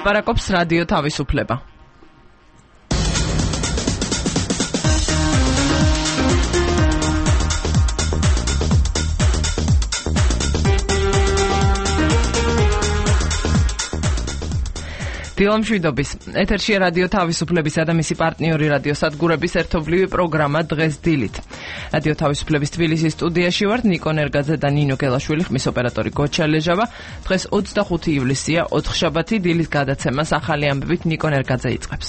ლაპარაკობს რადიო თავისუფლება. დილამშვიდობის. ეთერშია რადიო თავისუფლებისა და მისი პარტნიორი რადიო სადგურების ერთობლივი პროგრამა დღეს დილით. რადიო თავისუფლების თბილისის სტუდიაში ვართ ნიკო ნერგაძე და ნინო გელაშვილი, ხმის ოპერატორი გოჩა ლეჟავა. დღეს 25 ივლისია, ოთხშაბათი, დილის გადაცემას ახალი ამბებით ნიკო ნერგაძე იწყებს.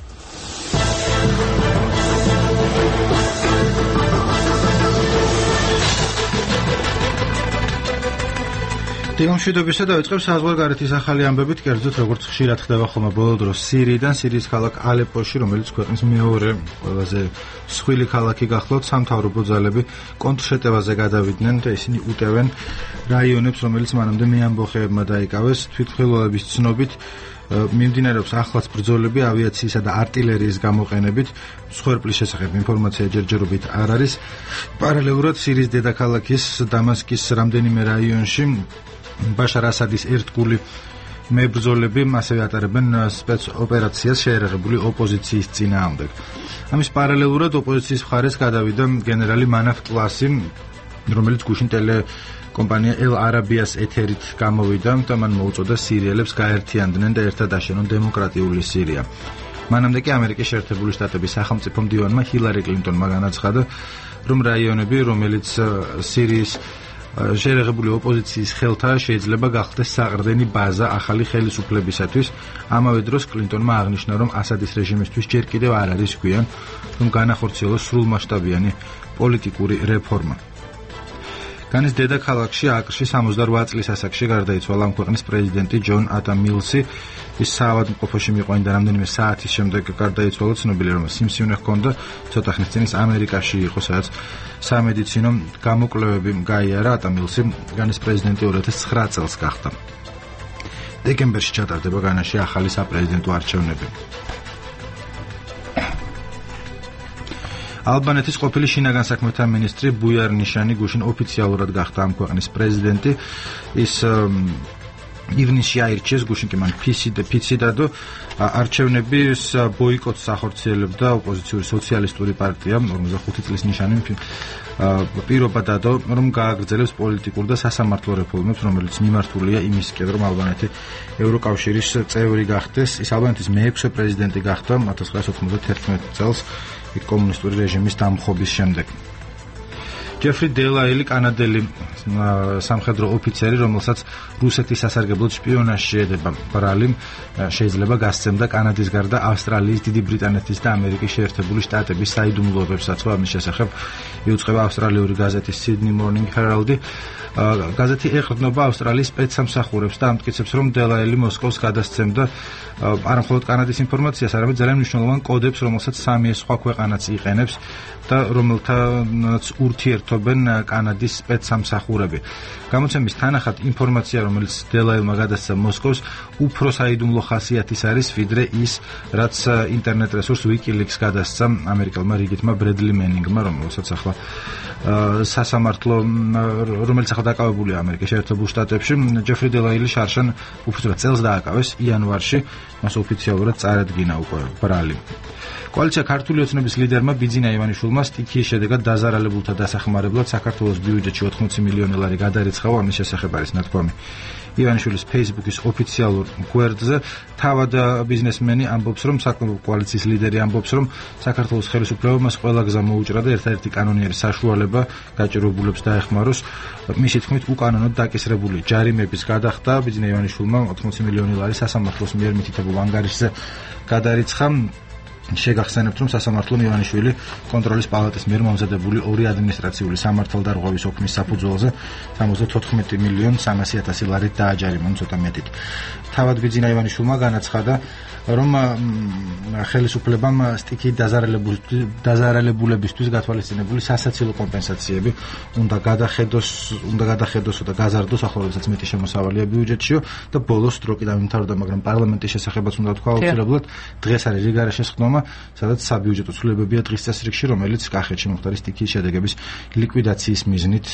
დილამშვიდობისა დავიწყებ საზღვარგარეთის ახალი ამბებით, კერძოდ როგორც ხშირად ხდება ხოლმე ბოლო დროს სირიიდან, სირიის ქალაქ ალეპოში, რომელიც ქვეყნის მეორე ყველაზე მსხვილი ქალაქი გახლავთ, სამთავრობო ძალები კონტრშეტევაზე გადავიდნენ და ისინი უტევენ რაიონებს, რომელიც მანამდე მეამბოხეებმა დაიკავეს. თვითმხილველების ცნობით მიმდინარეობს ახლაც ბრძოლები ავიაციისა და არტილერიის გამოყენებით. მსხვერპლის შესახებ ინფორმაცია ჯერჯერობით არ არის. პარალელურად სირიის დედაქალაქის დამასკის რამდენიმე რაიონში ბაშარ ასადის ერთგული მებრძოლები ასევე ატარებენ სპეცოპერაციას შეერაღებული ოპოზიციის წინააღმდეგ. ამის პარალელურად ოპოზიციის მხარეს გადავიდა გენერალი მანაფ ტლასი, რომელიც გუშინ ტელეკომპანია ელ არაბიას ეთერით გამოვიდა და მან მოუწოდა სირიელებს გაერთიანდნენ და ერთად აშენონ დემოკრატიული სირია. მანამდე კი ამერიკის შეერთებული შტატების სახელმწიფო მდივანმა ჰილარი კლინტონმა განაცხადა, რომ რაიონები, რომელიც სირიის შეერაღებული ოპოზიციის ხელთა შეიძლება გახდეს საყრდენი ბაზა ახალი ხელისუფლებისათვის. ამავე დროს კლინტონმა აღნიშნა, რომ ასადის რეჟიმისთვის ჯერ კიდევ არ არის გვიან, რომ განახორციელოს სრულმასშტაბიანი პოლიტიკური რეფორმა. განის დედაქალაქში აკრში 68 წლის ასაკში გარდაიცვალა ამ ქვეყნის პრეზიდენტი ჯონ ატა მილსი. ის საავადმყოფოში მიყვანდა რამდენიმე საათის შემდეგ გარდაიცვალა. ცნობილია, რომ სიმსივნე ჰქონდა, ცოტა ხნის წინ ამერიკაში იყო, სადაც სამედიცინო გამოკვლევები გაიარა. ატა მილსი განის პრეზიდენტი 2009 წელს გახდა. დეკემბერში ჩატარდება განაში ახალი საპრეზიდენტო არჩევნები. ალბანეთის ყოფილი შინაგან საქმეთა მინისტრი ბუიარ ნიშანი გუშინ ოფიციალურად გახდა ამ ქვეყნის პრეზიდენტი. ის ივნისში აირჩიეს, გუშინ კი მან ფიციდადო არჩევნების ბოიკოტს ახორციელებდა ოპოზიციური სოციალისტური პარტია. 45 წლის ნიშანი პირობა დადო, რომ გააგრძელებს პოლიტიკურ და სასამართლო რეფორმებს, რომელიც მიმართულია იმისკენ, რომ ალბანეთი ევროკავშირის წევრი გახდეს. ის ალბანეთის მე-6 პრეზიდენტი გახდა 1991 წელს კომუნისტური რეჟიმის დამხობის შემდეგ. ჯეფრი დელაილი, კანადელი სამხედრო ოფიცერი, რომელსაც რუსეთის სასარგებლოდ შპიონაჟში ედება ბრალი, შეიძლება გასცემდა კანადის გარდა ავსტრალიის, დიდი ბრიტანეთის და ამერიკის შეერთებული შტატების საიდუმლოებებსაც. ამის შესახებ იუწყება ავსტრალიური გაზეთი Sydney Morning Herald. გაზეთი ეყრდნობა ავსტრალიის სპეცსამსახურებს და ამტკიცებს, რომ დელაილი მოსკოვს გადასცემდა არა მხოლოდ კანადის ინფორმაციას, არამედ ძალიან მნიშვნელოვან კოდებს, რომელსაც სამი სხვა ქვეყანაც იყენებს და რომელთანაც ურთიერთობენ კანადის სპეცსამსახურები. გამოცემის თანახმად ინფორმაცია, რომელიც დელაილმა გადასცა მოსკოვს, უფრო საიდუმლო ხასიათის არის, ვიდრე ის, რაც ინტერნეტ რესურს WikiLeaks გადასცა ამერიკელმა რიგითმა ბრედლი მენინგმა, რომელსაც ახლა სასამართლო, რომელიც ახლა დაკავებულია ამერიკის შეერთებულ შტატებში. ჯეფრი დელაილი შარშან უბრალოდ წელს დააკავეს იანვარში, მას ოფიციალურად წარადგინა უკვე ბრალი. კოალიცია ქართული ოცნების ლიდერმა ბიძინა ივანიშვილმა სტიქიის შედეგად დაზარალებულთა დასახმარებლად საქართველოს ბიუჯეტში 80 მილიონი ლარი გადარიცხავა. ამის შესახებ არის ნათქვამი ივანიშვილის Facebook-ის ოფიციალურ გვერდზე. თავად ბიზნესმენი ამბობს, რომ საკმაოდ კოალიციის ლიდერი ამბობს, რომ საქართველოს ხელისუფლებამ ყველა გზა მოუჭრა და ერთადერთი კანონიერი საშუალება გაჭირვებულებს დაეხმაროს. მისი თქმით, უკანონოდ დაკისრებული ჯარიმების გადახდა. ბიძინა ივანიშვილმა 80 მილიონი ლარი სასამართლოს მიერ მითითებულ ანგარიშზე გადარიცხა. შეგახსენებთ, რომ სასამართლომ ივანიშვილი კონტროლის პალატის მიერ მომზადებული ორი ადმინისტრაციული სამართალდარღვევის ოქმის საფუძველზე 74 მილიონ 300,000 ლარით დააჯარიმა, ცოტა მეტით. თავად ბიძინა ივანიშვილმა განაცხადა, რომ ხელისუფლებამ სტიქიის დაზარალებულებისთვის გათვალისწინებული სასაცილო კომპენსაციები უნდა გადახედოს და გაზარდოს, ახლა როდესაც მეტი შემოსავალია ბიუჯეტშიო და ბოლოს სტროკი დამთავრდა, მაგრამ პარლამენტის შესახებაც უნდა თქვა აუცილებლად. დღეს არის რიგარა შესხდომა, სადაც საბიუჯეტო ცვლილებებია დღის წესრიგში, რომელიც კახეთში მოხდა სტიქიის შედეგების ლიკვიდაციის მიზნით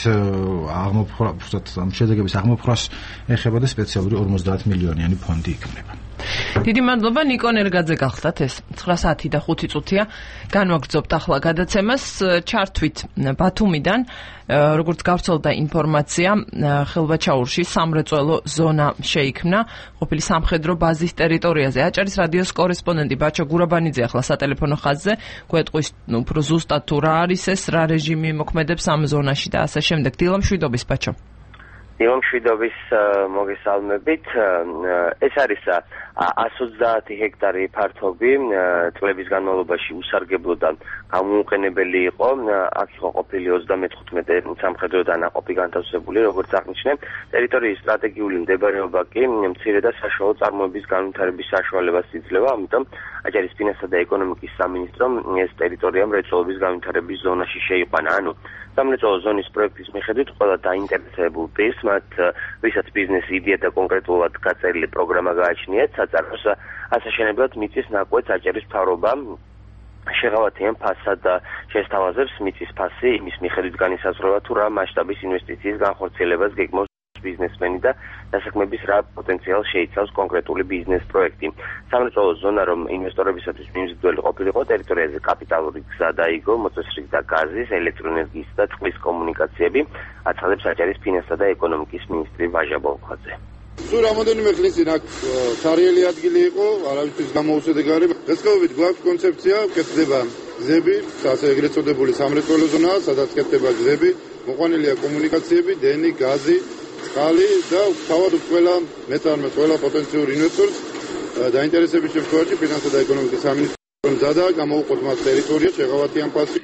შედეგების აღმოფხვრას ეხება და სპეციალური 50 მილიონიანი ფონდი იქმნება. დიდი მადლობა ნიკო ნერგაძე გახლდათ ეს 9 საათი და 5 წუთია განვაგრძობთ ახლა გადაცემას ჩართვით ბათუმიდან როგორც გავრცელდა ინფორმაცია ხელვაჩაურში სამრეწველო ზონა შეიქმნა ყოფილი სამხედრო ბაზის ტერიტორიაზე აჭარის რადიოს კორესპონდენტი ბაჩო გურაბანიძე ახლა სატელეფონო ხაზზე გვეტყვის უფრო ზუსტად თუ რა არის ეს რა რეჟიმი მოქმედებს ამ ზონაში და ასე შემდეგ დილამშვიდობის ბაჩო დილამშვიდობის მოგესალმებით ეს არის 130 ჰექტარი ფართობი წლების განმავლობაში უსარგებლოდან გამოუყენებელი იყო აქ იყო ყოფილი 35 სამხედრო დანაყოფი განთავსებული როგორც აღნიშნე ტერიტორიის სტრატეგიული მდებარეობა კი მცირე და საშუალო წარმოების განვითარების საშუალებას იძლევა ამიტომ აჭარის ფინანსთა და ეკონომიკის სამინისტრომ ეს ტერიტორია მრეწველობის განვითარების ზონაში შეიყვანა ანუ სამრეწველო ზონის პროექტის მიხედვით ყველა დაინტერესებულ პირს მათ ვისაც ბიზნესი იდეა და კონკრეტულად გაწერილი პროგრამა გააჩნიათ საწარმოს ასაშენებლად მიწის ნაკვეთს აჭარის მთავრობა შეღავათიან ფასად შესთავაზებს მიწის ფასი იმის მიხედვით განისაზღვრება თუ რა მასშტაბის ინვესტიციის განხორციელებას გეგმავს ბიზნესმენი და დასაქმების რა პოტენციალს შეიცავს კონკრეტული ბიზნეს პროექტი. სამრეწველო ზონა რომ ინვესტორებისათვის მიმზიდველი ყოფილიყო ტერიტორიაზე კაპიტალური გზა დაიგო, მოწესრიგ და გაზის, ელექტროენერგიის და წყლის კომუნიკაციები აცხადებს აჭარის ფინანსთა და ეკონომიკის მინისტრი ვაჟა ბოლქვაძე. თუ რამოდენიმე ხნის წინ აქ სარიელი ადგილი იყო, არავისთვის გამოუსადეგარი. დღესდღეობით გვაქვს კონცეფცია, კეთდება გზები, ასე ეგრეთ წოდებული სამრეწველო ზონაა, სადაც კეთდება გზები, მოყვანილია კომუნიკაციები, დენი, გაზი, წყალი და თავად ყველა მეწარმე, ყველა პოტენციური ინვესტორს დაინტერესების შემთხვევაში ფინანსთა და ეკონომიკის სამინისტრომ მზადაა გამოუყოთ მას ტერიტორია, შეღავათიან ფასი.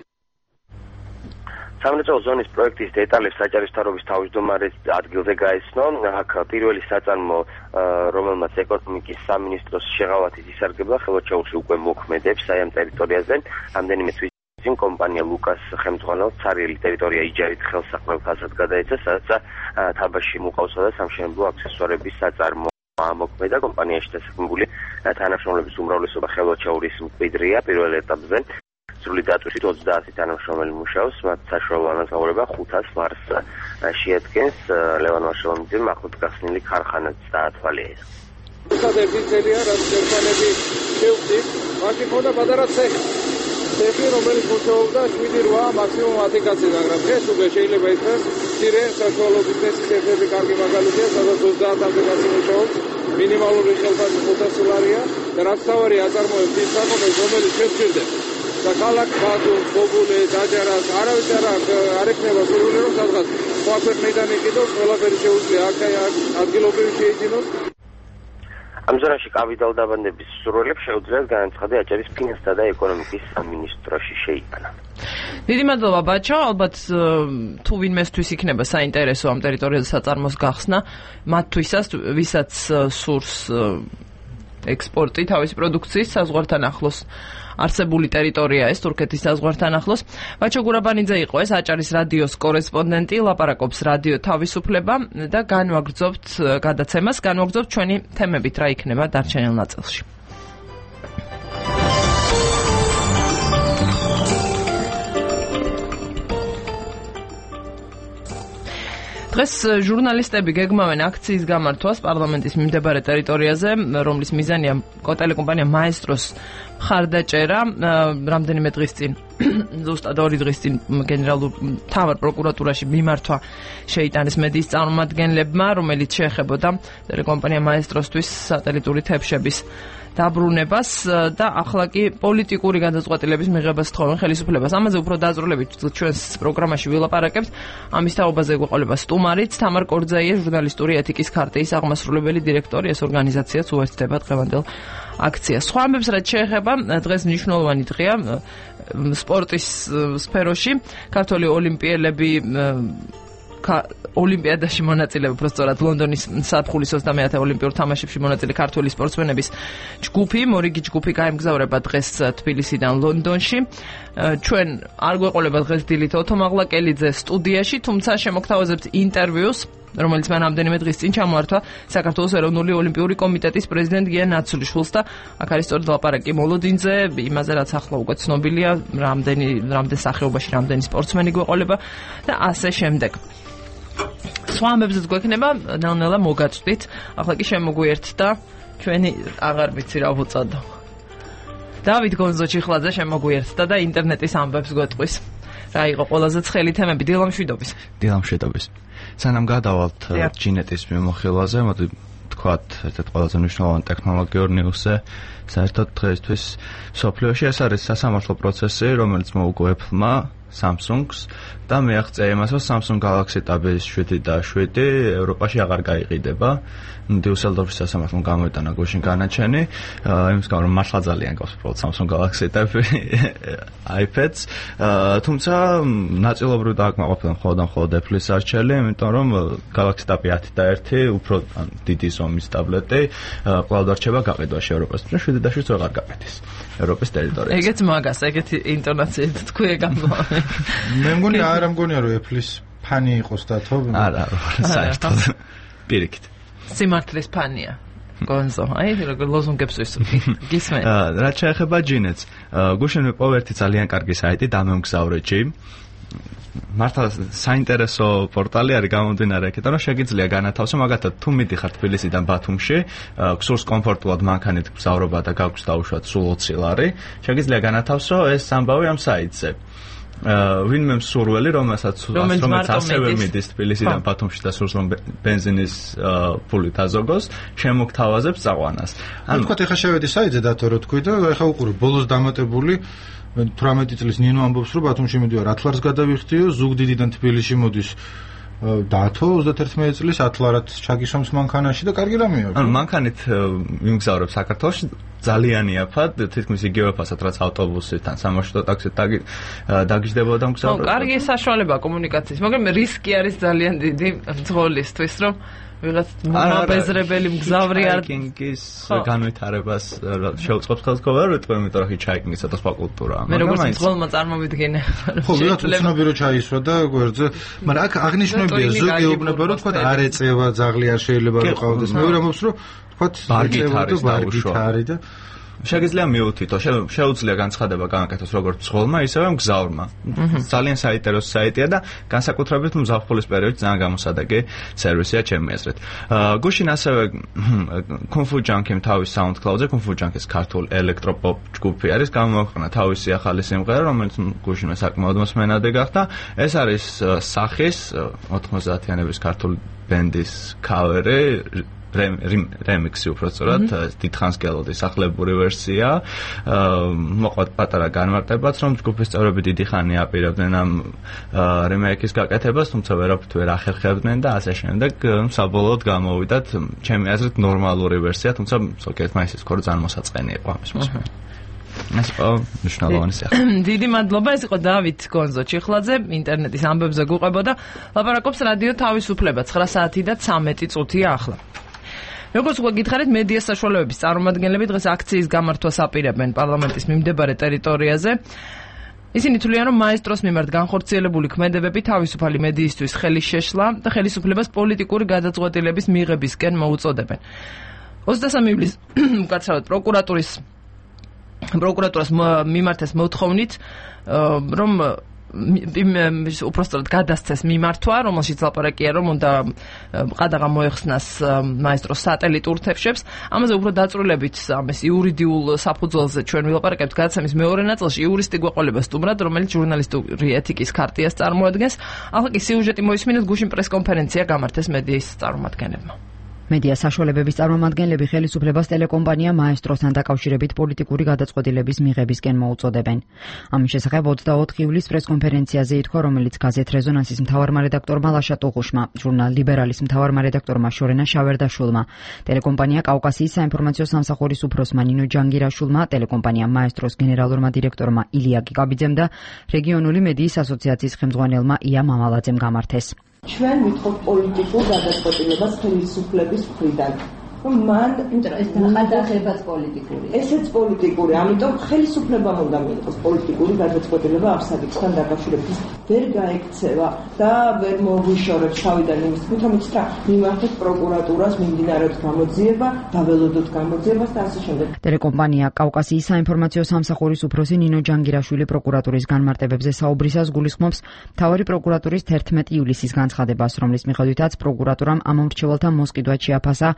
სამრეწველო ზონის პროექტის დეტალებს აჭარის მთავრობის თავმჯდომარის ადგილზე გაეცნო. აქ პირველი საწარმო, რომელმაც ეკონომიკის სამინისტროს შეღავათის ისარგებლა, ხელვაჩაურში უკვე მოქმედებს აი ამ ტერიტორიაზე. რამდენიმე თვის წინ კომპანია ლუკას ხელმძღვანელს ცარიელი ტერიტორია იჯარით ხელსაყრელ ფასად გადაეცა, სადაც თაბაში მოყავსა და სამშენებლო აქსესუარების საწარმო მოქმედა. კომპანიაში დასაქმებული თანამშრომლების უმრავლესობა ხელვაჩაურის მკვიდრია პირველ ეტაპზე. სრული დატვირთვით 30 თანამშრომელი მუშაობს, მათ საშუალო ანაზღაურება 500 მარს შეადგენს. ლევან ვაშოვანიძემ ახლად გახსნილი ქარხანაც დაათვალიერა. ერთი წერია, რაც ერთმანეთი შევხვდით, მაშინ ხონდა პატარა ცეხი, რომელიც მუშაობდა 7-8, მაქსიმუმ 10 კაცი, მაგრამ დღეს უკვე შეიძლება ითქვას, მცირე საშუალო ბიზნესის ერთ-ერთი კარგი მაგალითია, სადაც 30 კაცი მუშაობს, მინიმალური ხელფასი 500 ლარია და რაც თავარი აწარმოებს ის საკომეს, რომელიც შეჭირდება. და ქალაქ ბათუმს, ბობულეს, აჭარას, არავის არ ექნება სურვილი რომ სადღაც სხვა ქვეყნიდან იყიდოს, ყველაფერი შეუძლია აქ ადგილობრივი შეიძინოს. ამ ზონაში კაპიტალ დაბანდების სურვილებს შეუძლიათ განაცხადა აჭარის ფინანსთა და ეკონომიკის სამინისტროში შეიყვანა. დიდი მადლობა ბაჩო, ალბათ თუ ვინმესთვის იქნება საინტერესო ამ ტერიტორიაზე საწარმოს გახსნა, მათთვისაც ვისაც სურს ექსპორტი თავის პროდუქციის საზღვართან ახლოს არსებული ტერიტორია ეს თურქეთის საზღვართან ახლოს. ბაჩო გურაბანიძე იყო ეს აჭარის რადიოს კორესპონდენტი, ლაპარაკობს რადიო თავისუფლება და განვაგრძობთ გადაცემას, განვაგრძობთ ჩვენი თემებით რა იქნება დარჩენილ ნაწილში. დღეს ჟურნალისტები გეგმავენ აქციის გამართვას პარლამენტის მიმდებარე ტერიტორიაზე, რომლის მიზანია ტელეკომპანია მაესტროს მხარდაჭერა. რამდენიმე დღის წინ, ზუსტად 2 დღის წინ გენერალურ მთავარ პროკურატურაში მიმართვა შეიტანეს მედიის წარმომადგენლებმა, რომელიც შეეხებოდა ტელეკომპანია მაესტროსთვის სატელიტური თებშების დაბრუნებას და ახლა კი პოლიტიკური გადაწყვეტილების მიღებას თხოვენ ხელისუფლებას. ამაზე უფრო დაწვრილებით ჩვენს პროგრამაში ვილაპარაკებთ. ამის თაობაზე გვეყოლება სტუმარიც თამარ კორძაია, ჟურნალისტური ეთიკის ქარტიის აღმასრულებელი დირექტორი. ეს ორგანიზაციაც უერთდება დღევანდელ აქციას. სხვა ამბებს რაც შეეხება, დღეს მნიშვნელოვანი დღეა სპორტის სფეროში. ქართველი ოლიმპიელები ოლიმპიადაში მონაწილეობენ, უბრალოდ ლონდონის საფხულის 30-ე ოლიმპიურ თამაშებში მონაწილე ქართველი სპორტსმენების ჯგუფი, მორიგი ჯგუფი გაემგზავრება დღეს თბილისიდან ლონდონში. ჩვენ არ გვეყოლება დღეს დილით ოთო მაღლაკელიძე სტუდიაში, თუმცა შემოგთავაზებთ ინტერვიუს, რომელიც მან რამდენიმე დღის წინ ჩამოართვა საქართველოს ეროვნული ოლიმპიური კომიტეტის პრეზიდენტ გიან ნაცვლიშვილს და აქ არის სწორედ ლაპარაკი მოლოდინზე, იმაზე რაც ახლა უკვე ცნობილია, რამდენ სახეობაში რამდენი სპორტსმენი გვეყოლება და ასე შემდეგ. სხვა ამბებზეც გვექნება, ნელ-ნელა მოგაწვდით. ახლა კი შემოგვიერთდა ჩვენი აღარ ვიცი რა ვუწოდო. დავით გონზოჩიხლაძე შემოგვიერთდა და ინტერნეტის ამბებს გვეტყვის. რა იყო ყველაზე ცხელი თემები დილამშვიდობის. სანამ გადავალთ ჯინეტის მიმოხილვაზე, მოდი თქვათ ერთ-ერთ ყველაზე მნიშვნელოვანი ტექნოლოგიურ ნიუსზე, საერთოდ დღეისთვის სოფლიოში ეს არის სასამართლო პროცესი, რომელიც მოუგო Apple-მა, Samsung-ს და მიაღწია იმას, რომ Samsung Galaxy Tab 7 და 7 ევროპაში აღარ გაიყიდება. დიუსელდორფის სასამართლომ გამოიტანა გუშინ განაჩენი, იმის გამო რომ მართლა ძალიან გავს უბრალოდ Samsung Galaxy Tab iPads, თუმცა ნაწილობრივ დააკმაყოფილა მხოლოდ Apple-ის არჩევანი, იმიტომ რომ Galaxy Tab 10 და 1 უფრო დიდი ზომის ტაბლეტი კვლავ დარჩება გაყიდვაში ევროპაში, 7 და 7 აღარ გაყიდეს ევროპის ტერიტორიაზე. ეგეც მაგას, ეგეთი ინტონაციით თქვი გამო. მე მგონია რომ Apple-ის ფანი იყოს დათო. არა, საერთოდ პირიქით. სიმართლის ფანია. გონზო, როგორ ლოზუნგებს ვისურვი. გისმენ. რაც შეეხება ჯინეტს, გუშინ ვიპოვე ერთი ძალიან კარგი საიტი დამემგზავრეთში. მართლა საინტერესო პორტალი არის გამომდინარე იქიდან, რომ შეგიძლია განათავსო, მაგათაც თუ მიდიხარ თბილისიდან ბათუმში, გსურს კომფორტულად მანქანით გზავრობა და გაქვს დაუშვათ სულ 20 ლარი, შეგიძლია განათავსო ეს ამბავი ამ საიტზე. ვინმე მსურველი, რომელსაც ასევე მიდის თბილისიდან ბათუმში და სურს რომ ბენზინის ფული დაზოგოს, შემოგთავაზებს წაყვანას. ანუ თქვა ეხა შევედი საიტზე დათო რო თქვი და ეხა უყურე ბოლოს დამატებული 18 წლის ნინო ამბობს რომ ბათუმში მიდივარ 10 ლარს გადავიხდიო, ზუგდიდიდან თბილისში მოდის დათო 31 წლის 10 ლარად ჩაგისვამს მანქანაში და კარგი რამეა. ანუ მანქანით მიმგზავრებ საქართველოში ძალიან იაფად, თითქმის იგივე ფასად რაც ავტობუსით ან სამარშრუტო ტაქსით დაგიждდებოდა მგზავრობა. კარგი საშუალება კომუნიკაციის, მაგრამ რისკი არის ძალიან დიდი მძღოლისთვის, რომ ვიღაც მაბეზრებელი მგზავრი არ ჰაიკინგის განვითარებას შეუწყობს ხელისუფლება, იმიტომ რომ ჰაიკინგი ცოტა სხვა კულტურაა. მე როგორც მძღოლმა წარმოვიდგინე. ხო, ვიღაც უცნობი რო ჩაისვა და გვერდზე, მაგრამ აქ აღნიშნულია ზოგი ეუბნება რომ თქვა არ ეწევა, ძაღლი არ შეიძლება რომ ყავდეს. მეორე ამბობს რომ თქვა ბარგითარი და შეგიძლია მიუთითო, შეუძლია განცხადება განაკეთოს როგორც მძღოლმა, ისევე მგზავრმა. ძალიან საინტერესო საიტია და განსაკუთრებით მზაფხულის პერიოდში ძალიან გამოსადეგი სერვისია ჩემი აზრით. გუშინ ასევე Kung Fu Junkie თავის SoundCloud-ზე, Kung Fu Junkie-ის ქართულ ელექტროპოპ ჯგუფი არის, გამოაქვეყნა თავისი ახალი სიმღერა, რომელიც გუშინვე საკმაოდ მოსმენადი გახდა. ეს არის სახის 90-იანების ქართული ბენდის კავერი, remix-ი უფრო სწორად, დიდხანს გელოდის ახლებური ვერსია. მოყვათ პატარა განმარტებაც, რომ ჯგუფის წევრები დიდი ხანი აპირებდნენ ამ remake-ის გაკეთებას, თუმცა ვერაფრით ვერ ახერხებდნენ და ასე შემდეგ საბოლოოდ გამოვიდათ, ჩემი აზრით ნორმალური ვერსია, თუმცა ზოგიერთმა ისიც ქორო ძალიან მოსაწყენი იყო ამის მოსმენა. ეს მნიშვნელოვანი სახე. დიდი მადლობა, ეს იყო დავით გონზოჩიხლაძე, ინტერნეტის ამბებზე გუყებოდა. ლაპარაკობს რადიო თავისუფლება 9 საათი და 13 წუთია ახლა. როგორც უკვე გითხარით, მედია საშუალებების წარმომადგენლები დღეს აქციის გამართვას აპირებენ პარლამენტის მიმდებარე ტერიტორიაზე. ისინი თვლიან, რომ მაესტროს მიმართ განხორციელებული ქმედებები თავისუფალი მედიისთვის ხელის შეშლა და ხელისუფლებას პოლიტიკური გადაწყვეტილების მიღებისკენ მოუწოდებენ. 23 ივლისს უკაცრავად პროკურატურას მიმართეს მოთხოვნით, რომ უпростоრად გადასცეს მიმართვა, რომელშიც ლაპარაკია, რომ უნდა ყადაღა მოეხსნას მაესტროს სატელიტ ურთევშებს. ამაზე უფრო დაწვრილებით ამის იურიდიულ საფუძველზე ჩვენ ვილაპარაკებთ გადაცემის მეორე ნაწილში იურისტი გვეყოლება სტუმრად, რომელიც ჟურნალისტური ეთიკის ქარტიას წარმოადგენს. ახლა კი სიუჟეტი მოისმინეთ, გუშინ პრესკონფერენცია გამართეს მედიის წარმომადგენლებმა. მედია საშუალებების წარმომადგენლები ხელისუფლებას ტელეკომპანია მაესტროსთან დაკავშირებით პოლიტიკური გადაწყვეტილების მიღებისკენ მოუწოდებენ. ამის შესახებ 24 ივლისს პრესკონფერენციაზე ითქვა, რომელიც გაზეთ რეზონანსის მთავარმა რედაქტორმა ლაშა ტუღუშმა, ჟურნალ ლიბერალის მთავარმა რედაქტორმა შორენა შავერდაშვილმა, ტელეკომპანია კავკასიის საინფორმაციო სამსახურის უფროსმა ნინო ჯანგირაშვილმა, ტელეკომპანია მაესტროს გენერალურმა დირექტორმა ილია გიგაბიძემ და რეგიონული მედიის ასოციაციის ხელმძღვანელმა ია მამალაძემ გამართეს. ჩვენ ვიტყობთ პოლიტიკურ გადაწყვეტილებას ხელისუფლების მხრიდან. მან ეს გადაღებაც პოლიტიკური. ესეც პოლიტიკური, ამიტომ ხელისუფლებამ უნდა მიიღოს პოლიტიკური გადაწყვეტილება ამ საკითხთან დაკავშირებით. ვერ გაექცევა და ვერ მოგვიშორებს თავიდან იმის თქმით, რომ იცით რა, მიმართეთ პროკურატურას, მიმდინარეობს გამოძიება, დაველოდოთ გამოძიებას და ასე შემდეგ. ტელეკომპანია კავკასიის საინფორმაციო სამსახურის უფროსი ნინო ჯანგირაშვილი პროკურატურის განმარტებებზე საუბრისას გულისხმობს მთავარი პროკურატურის 11 ივლისის განცხადებას, რომლის მიხედვითაც პროკურატურამ ამ მომრჩეველთა მოსყიდვად შეაფასა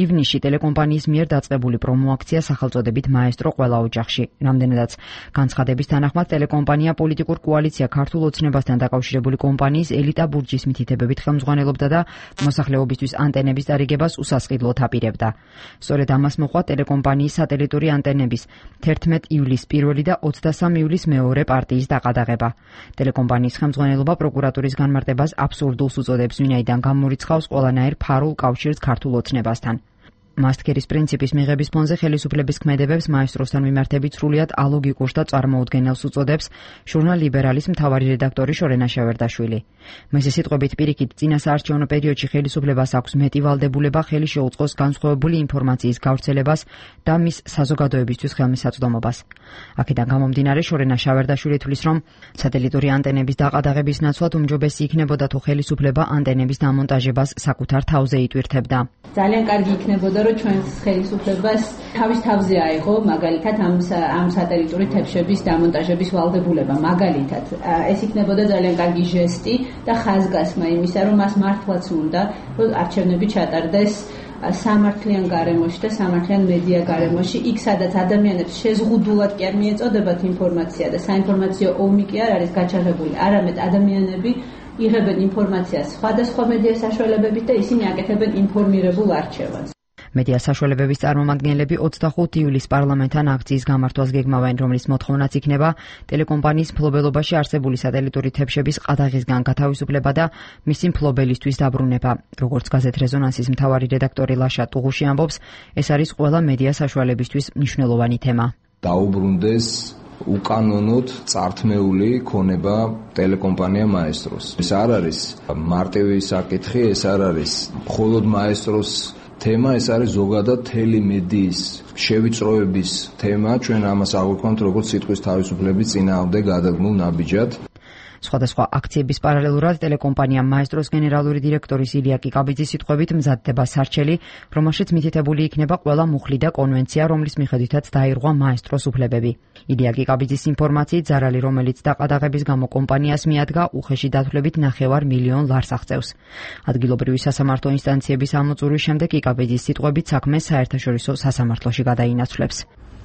ივნისში ტელეკომპანიის მიერ დაწყებული პრომოაქცია სახელწოდებით მაესტრო ყველა ოჯახში. Რამდენადაც განცხადების თანახმად ტელეკომპანია პოლიტიკურ კოალიცია ქართულ ოცნებასთან დაკავშირებული კომპანიის ელიტა ბურჯის მითითებებით ხელმძღვანელობდა და მოსახლეობისთვის ანტენების დარიგებას უსასყიდლოდ აპირებდა. სწორედ ამას მოყვა ტელეკომპანიის სატელიტური ანტენების 11 ივლისს პირველი და 23 ივლისს მეორე პარტიის დაყადაღება. ტელეკომპანიის ხელმძღვანელობა პროკურატურის განმარტებას აბსურდულს უწოდებს, ვინაიდან გამორიცხავს ყველანაირ ფარულ კავშირს ქართულ ოცნებასთან. მასტკერის პრინციპის მიღების ფონზე ხელისუფლების ქმედებებს მაესტროსთან მიმართებით სრულიად ალოგიკურს და წარმოუდგენელს უწოდებს ჟურნალ ლიბერალის მთავარი რედაქტორი შორენა შევერდაშვილი. მისი სიტყვებით პირიქით წინა საარჩევნო პერიოდში ხელისუფლებას აქვს მეტი ვალდებულება ხელი შეუწყოს განსხვავებული ინფორმაციის გავრცელებას და მის საზოგადოებისთვის ხელმისაწვდომობას. აქედან გამომდინარე შორენა შევერდაშვილი თვლის, რომ სატელიტური ანტენების დაყადაღების ნაცვლად უმჯობესი იქნებოდა თუ ხელისუფლება ანტენების დამონტაჟებას საკუთარ თავზე იტვირთებდა. ძალიან კარგი იქნებოდა რომ ჩვენს ხელისუფლებას თავის თავზე აიღო მაგალითად ამ სატელიტური თებშების დამონტაჟების ვალდებულება. მაგალითად ეს იქნებოდა ძალიან კარგი ჟესტი და ხაზგასმა იმისა, რომ მას მართლაც უნდა არჩევნები ჩატარდეს სამართლიან გარემოში და სამართლიან მედია გარემოში, იქ სადაც ადამიანებს შეზღუდულად კი არ მიეწოდებათ ინფორმაცია და საინფორმაციო ომი კი არ არის გაჩაღებული, არამედ ადამიანები იღებენ ინფორმაციას სხვადასხვა მედია საშუალებებით და ისინი აკეთებენ ინფორმირებულ არჩევანს. მედია საშუალებების წარმომადგენლები 25 ივლისს პარლამენტთან აქციის გამართვას გეგმავენ, რომლის მოთხოვნაც იქნება ტელეკომპანიის მფლობელობაში არსებული სატელიტური თებშების ყადაღისგან გათავისუფლება და მისი მფლობელისთვის დაბრუნება. როგორც გაზეთ რეზონანსის მთავარი რედაქტორი ლაშა ტუღუში ამბობს, ეს არის ყველა მედია საშუალებისთვის მნიშვნელოვანი თემა. დაუბრუნდეს უკანონოდ წართმეული ქონება ტელეკომპანია მაესტროს. ეს არ არის მარტივი საკითხი, ეს არ არის მხოლოდ მაესტროს თემა, ეს არის ზოგადად მთელი მედიის შევიწროების თემა. ჩვენ ამას აღვქვამთ როგორც სიტყვის თავისუფლების წინააღმდეგ გადადგმულ ნაბიჯად. სხვადასხვა აქციების პარალელურად ტელეკომპანია მაესტროს გენერალური დირექტორის ილია კიკაბიძის სიტყვებით მზადდება სარჩელი, რომელშიც მითითებული იქნება ყველა მუხლი და კონვენცია, რომლის მიხედვითაც დაირღვა მაესტროს უფლებები. ილია კიკაბიძის ინფორმაციით ზარალი, რომელიც დაყადაღების გამო კომპანიას მიადგა, უხეში დათვლებით 9 მილიონ ლარს აღწევს. ადგილობრივი სასამართლო ინსტანციების ამოწურვის შემდეგ კიკაბიძის სიტყვებით საქმე საერთაშორისო სასამართლოში გადაინაცვლებს.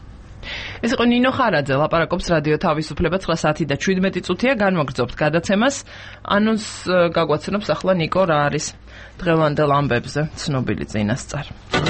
ეს იყო ნინო ხარაძე, ლაპარაკობს რადიო თავისუფლება 9:17 განვაგრძობთ გადაცემას. ანონს გაგვაცნობს ახლა ნიკო რა არის დღევანდელ ამბებზე ცნობილი წინასწარ.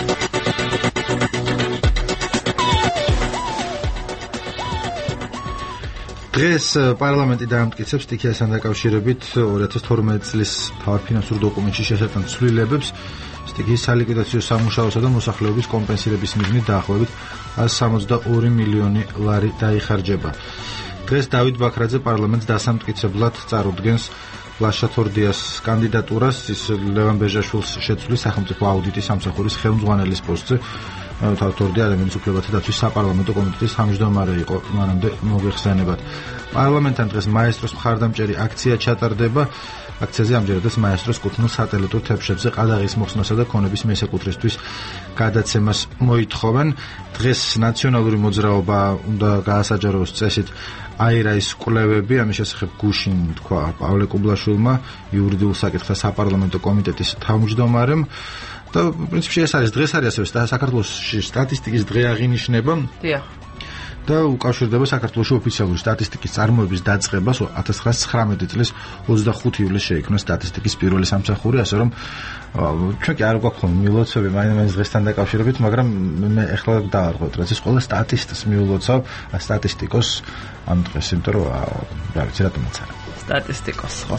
დღეს პარლამენტი დაამტკიცებს სტიქიასთან დაკავშირებით 2012 წლის მთავარ ფინანსურ დოკუმენტში შესატან ცვლილებებს. სტიქიის სალიკვიდაციო სამუშაოსა და მოსახლეობის კომპენსირების მიზნით დაახლოებით 162 მილიონი ლარი დაიხარჯება. დღეს დავით ბაქრაძე პარლამენტს დასამტკიცებლად წარუდგენს ლაშა თორდიას კანდიდატურას, ის ლევან ბეჟაშვილს შეცვლის სახელმწიფო აუდიტის სამსახურის ხელმძღვანელის პოსტზე. თორდია ადამიანის უფლებათა დაცვის საპარლამენტო კომიტეტის თავმჯდომარე იყო მანამდე მოგეხსენებათ. პარლამენტთან დღეს მაესტროს მხარდამჭერი აქცია ჩატარდება. აქციაზე ამჯერადაც მაესტროს კუთვნილ სატელიტურ თებშებზე ყადაღის მოხსნასა და ქონების მესაკუთრესთვის გადაცემას მოითხოვენ. დღეს ნაციონალური მოძრაობა უნდა გაასაჯაროს წესით აირაის კვლევები, ამის შესახებ გუშინ თქვა პავლე კუბლაშვილმა, იურიდიულ საკითხთა საპარლამენტო კომიტეტის თავმჯდომარემ. და პრინციპში ეს არის დღეს არის ასევე საქართველოში სტატისტიკის დღე აღინიშნება. დიახ. და უკავშირდება საქართველოში ოფიციალური სტატისტიკის წარმოების დაწყებას 1919 წლის 25 ივლისს შეიქმნა სტატისტიკის პირველი სამსახური, ასე რომ ჩვენ კი არ გვაქვს მილოცავი მაინც დღესთან დაკავშირებით, მაგრამ მე ახლა დავარღვევთ, რაც ის ყველა სტატისტს მიულოცავ, სტატისტიკოს ამ დღეს, იმიტომ რომ რა ვიცი რატომაც არა. სტატისტიკოს ხო.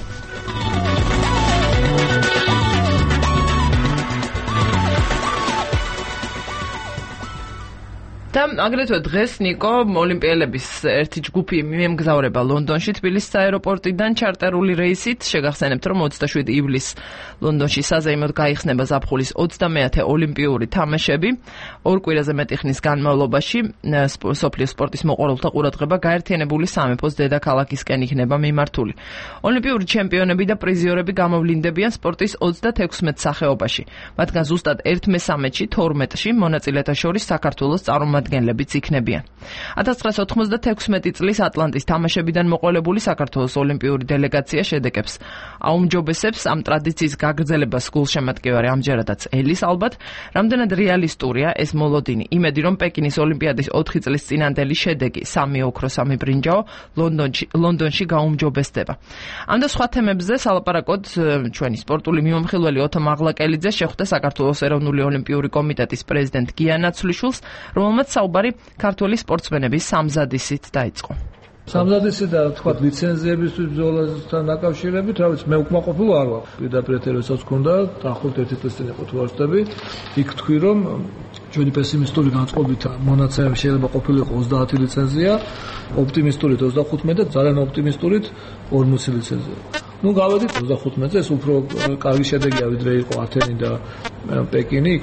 და აგრეთვე დღეს ნიკო ოლიმპიელების ერთი ჯგუფი მიემგზავრება ლონდონში თბილისის აეროპორტიდან ჩარტერული რეისით. შეგახსენებთ, რომ 27 ივლისს ლონდონში საზეიმოდ გაიხსნება ზაფხულის 20-მე ოლიმპიური თამაშები. ორ კვირაზე მეტი ხნის განმავლობაში სოფლიო სპორტის მოყვარულთა ყურადღება გაერთიანებული სამეფოს დედაქალაქისკენ იქნება მიმართული. ოლიმპიური ჩემპიონები და პრიზიორები გამოვლინდებიან სპორტის 36 სახეობაში. მათგან ზუსტად 1/13-ში 12-ში მონაწილეთა შორის საქართველოს წარმომადგენლები წარმომადგენლებიც იქნებიან. 1996 წლის ატლანტის თამაშებიდან მოყოლებული საქართველოს ოლიმპიური დელეგაცია შედეგებს აუმჯობესებს ამ ტრადიციის გაგრძელებას გულშემატკივარი ამჯერადაც ელის ალბათ, რამდენად რეალისტურია ეს მოლოდინი. იმედი რომ პეკინის ოლიმპიადის 4 წლის წინანდელი შედეგი 3 ოქრო 3 ბრინჯაო ლონდონში გაუმჯობესდება. ამ და სხვა თემებზე სალაპარაკოდ ჩვენი სპორტული მიმომხილველი ოთო მაღლაკელიძე შეხვდა საქართველოს ეროვნული ოლიმპიური კომიტეტის პრეზიდენტ გია ნაცვლიშვილს, რომელმაც საუბარი ქართველი სპორტსმენების სამზადისით დაიწყო. სამზადისი და თქვა ლიცენზიებისთვის ბრძოლასთან დაკავშირებით, რა ვიცი, მე უკმაყოფილო არ ვარ. პირდაპირ ეთერებსაც მქონდა, დაახლოებით 1 წლის წინ იყო თუ არ ვწდები, იქ თქვი რომ ჩვენი პესიმისტური განწყობით მონაცემები შეიძლება ყოფილიყო 30 ლიცენზია, ოპტიმისტურით 25 და ძალიან ოპტიმისტურით 40 ლიცენზია. გავედით 35-ზე, ეს უფრო კარგი შედეგია ვიდრე იყო ათენი და პეკინი,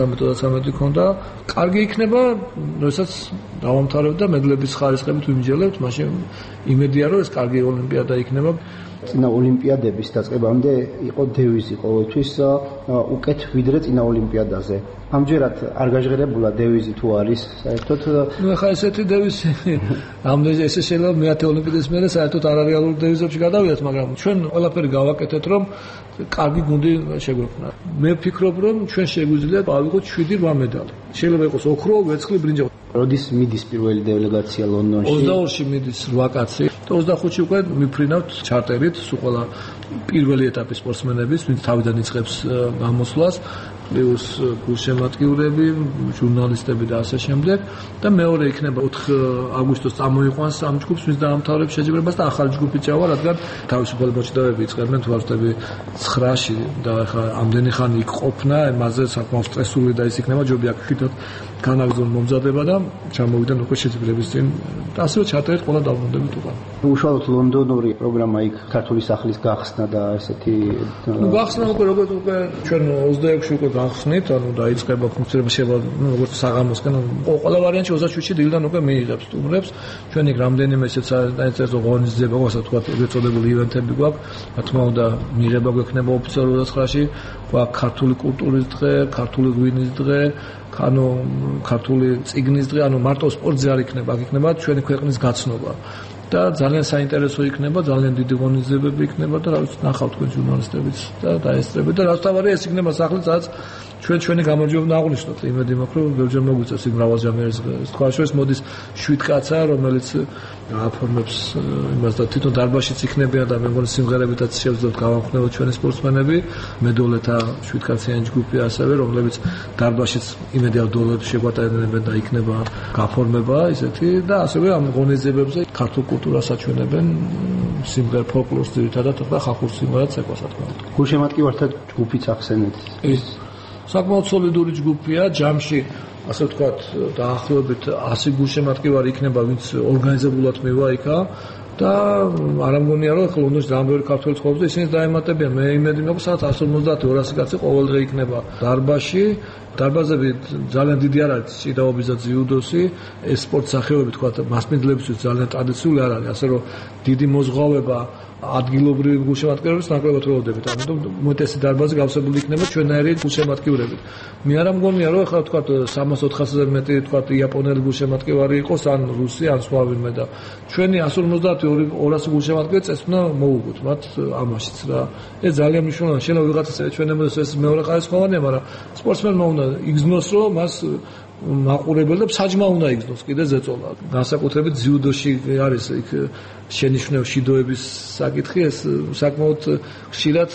23 ქონდა. კარგი იქნება, როდესაც დავამთავრებთ და მედლების ხარისხებით ვიმჯელებთ, მაშინ იმედია რომ ეს კარგი ოლიმპიადა იქნება. წინა ოლიმპიადების დაწყებამდე იყო დევიზი ყოველთვის უკეთ ვიდრე წინა ოლიმპიადაზე. ამჯერად არ გაჟღერებულა დევიზი თუ არის საერთოდ? ნუ ახლა ესეთი დევიზი ამდენზე ესე შეიძლება მეათე ოლიმპიადის მერე საერთოდ არარეალურ დევიზებში გადავიდეთ, მაგრამ ჩვენ ყველაფერი გავაკეთეთ რომ კარგი გუნდი შეგვექმნა. მე ვფიქრობ რომ ჩვენ შეგვიძლია გავიღოთ 7-8 medali. შეიძლება იყოს ოქრო, ვერცხლი, ბრინჯა. როდის მიდის პირველი დელეგაცია ლონდონში? 22-ში მიდის 8 კაცი. 25-ში უკვე მიფრინავთ ჩარტერით სულ ყველა პირველი ეტაპის სპორტსმენების, ვინც თავიდან იწყებს გამოსვლას, პლუს გულშემატკივრები, ჟურნალისტები და ასე შემდეგ. და მეორე იქნება 4 აგვისტოს წამოიყვანს ამ ჯგუფს, ვინც დაამთავრებს შეჯიბრებას და ახალი ჯგუფი წავა, რადგან თავისუფალი მოჭიდავეები იწყებენ თუ არ ვწდები 9-ში და ახლა ამდენი ხანი იქ ყოფნა, მასზე საკმაოდ სტრესული და ის იქნება ჯობია ქვითოთ განაგზონ მომზადება და ჩამოვიდნენ უკვე შეჯიბრების წინ და ასევე ჩატერეთ ყველა დაბრუნდებით უკან. უშუალოდ ლონდონური პროგრამა იქ ქართული სახლის გახსნა და ესეთი გახსნა უკვე როგორც უკვე ჩვენ 26-ში უკვე გახსნით, ანუ დაიწყება ფუნქციონირება შეიძლება როგორც საღამოსკენ, ყველა ვარიანტი 27-ში დილიდან უკვე მიიღებს სტუმრებს. ჩვენ იქ რამდენიმე ესეც დაიწყება ღონისძიება, ასე თქვა, ეგრეთ წოდებული ივენთები გვაქვს. რა თქმა უნდა, მიღება გვექნება ოფიციალურად 9-ში, გვაქვს ქართული კულტურის დღე, ქართული ღვინის დღე, ანუ ქართული წიგნის დღე, ანუ მარტო სპორტზე არ იქნება, აქ იქნება ჩვენი ქვეყნის გაცნობა. და ძალიან საინტერესო იქნება, ძალიან დიდი ღონისძიებები იქნება და რა ვიცი, ნახავთ თქვენ ჟურნალისტებიც და დაესწრებით და რაც თავარია ეს იქნება სახლი, სადაც ჩვენი გამარჯვება აღნიშნოთ. იმედი მაქვს, რომ ბევრჯერ მოგვიწევს იმ მრავალჟამიერის თქვა შორის მოდის 7 კაცა, რომელიც აფორმებს იმას და თვითონ დარბაზშიც იქნებიან და მე მგონი სიმღერებითაც შევძლოთ გავამხნევოთ ჩვენი სპორტსმენები, მედოლეთა 7 კაციანი ჯგუფი ასევე, რომლებიც დარბაზშიც იმედია დოლარებში შეგვატანებენ და იქნება გაფორმება ისეთი და ასევე ამ ღონისძიებებზე ქართულ კულტურას აჩვენებენ, სიმღერ ფოლკლორს ძირითადად და ხალხურ სიმღერას ეკვა სათქმა უნდა. გულშემატკივართა ჯგუფიც ახსენეთ. ის საკმაოდ სოლიდური ჯგუფია, ჯამში ასე ვთქვათ, დაახლოებით 100 გულშემატკივარი იქნება, ვინც ორგანიზებულად მივა იქა და არ ამგონია რომ ახლა ლონდონში ძალიან ბევრი ქართველი ცხოვრობს და ისინი დაემატებიან. მე იმედი მაქვს, სადაც 150-200 კაცი ყოველ დღე იქნება დარბაზში. დარბაზები ძალიან დიდი არ არის, ჭიდაობის და ძიუდოსი, ეს სპორტ სახეობები თქვა მასპინძლებისთვის ძალიან ტრადიციული არ არის, ასე რომ დიდი მოზღვავება ადგილობრივი გულშემატკივრების ნაკლებად ველოდებით. ამიტომ უმეტესი დარბაზი გავსებული იქნება ჩვენაირი გულშემატკივრებით. მე არ ამგონია რომ ახლა თქვა 300-400-ზე მეტი თქვა იაპონელი გულშემატკივარი იყოს, ან რუსი, ან სხვა ვინმე და ჩვენი 150-200 გულშემატკივარი წესვნა მოუგოთ მათ ამაშიც რა. ეს ძალიან მნიშვნელოვანია. შეიძლება ვიღაცას ეჩვენებოდეს ეს მეორე ხარისხოვანია, მაგრამ სპორტსმენმა უნდა იგზნოს რომ მას მაყურებელი და საჯმა უნდა იგზნოს კიდე ზეწოლა. განსაკუთრებით ძიუდოში არის იქ შენიშვნევ შიდოების საკითხი, ეს საკმაოდ ხშირად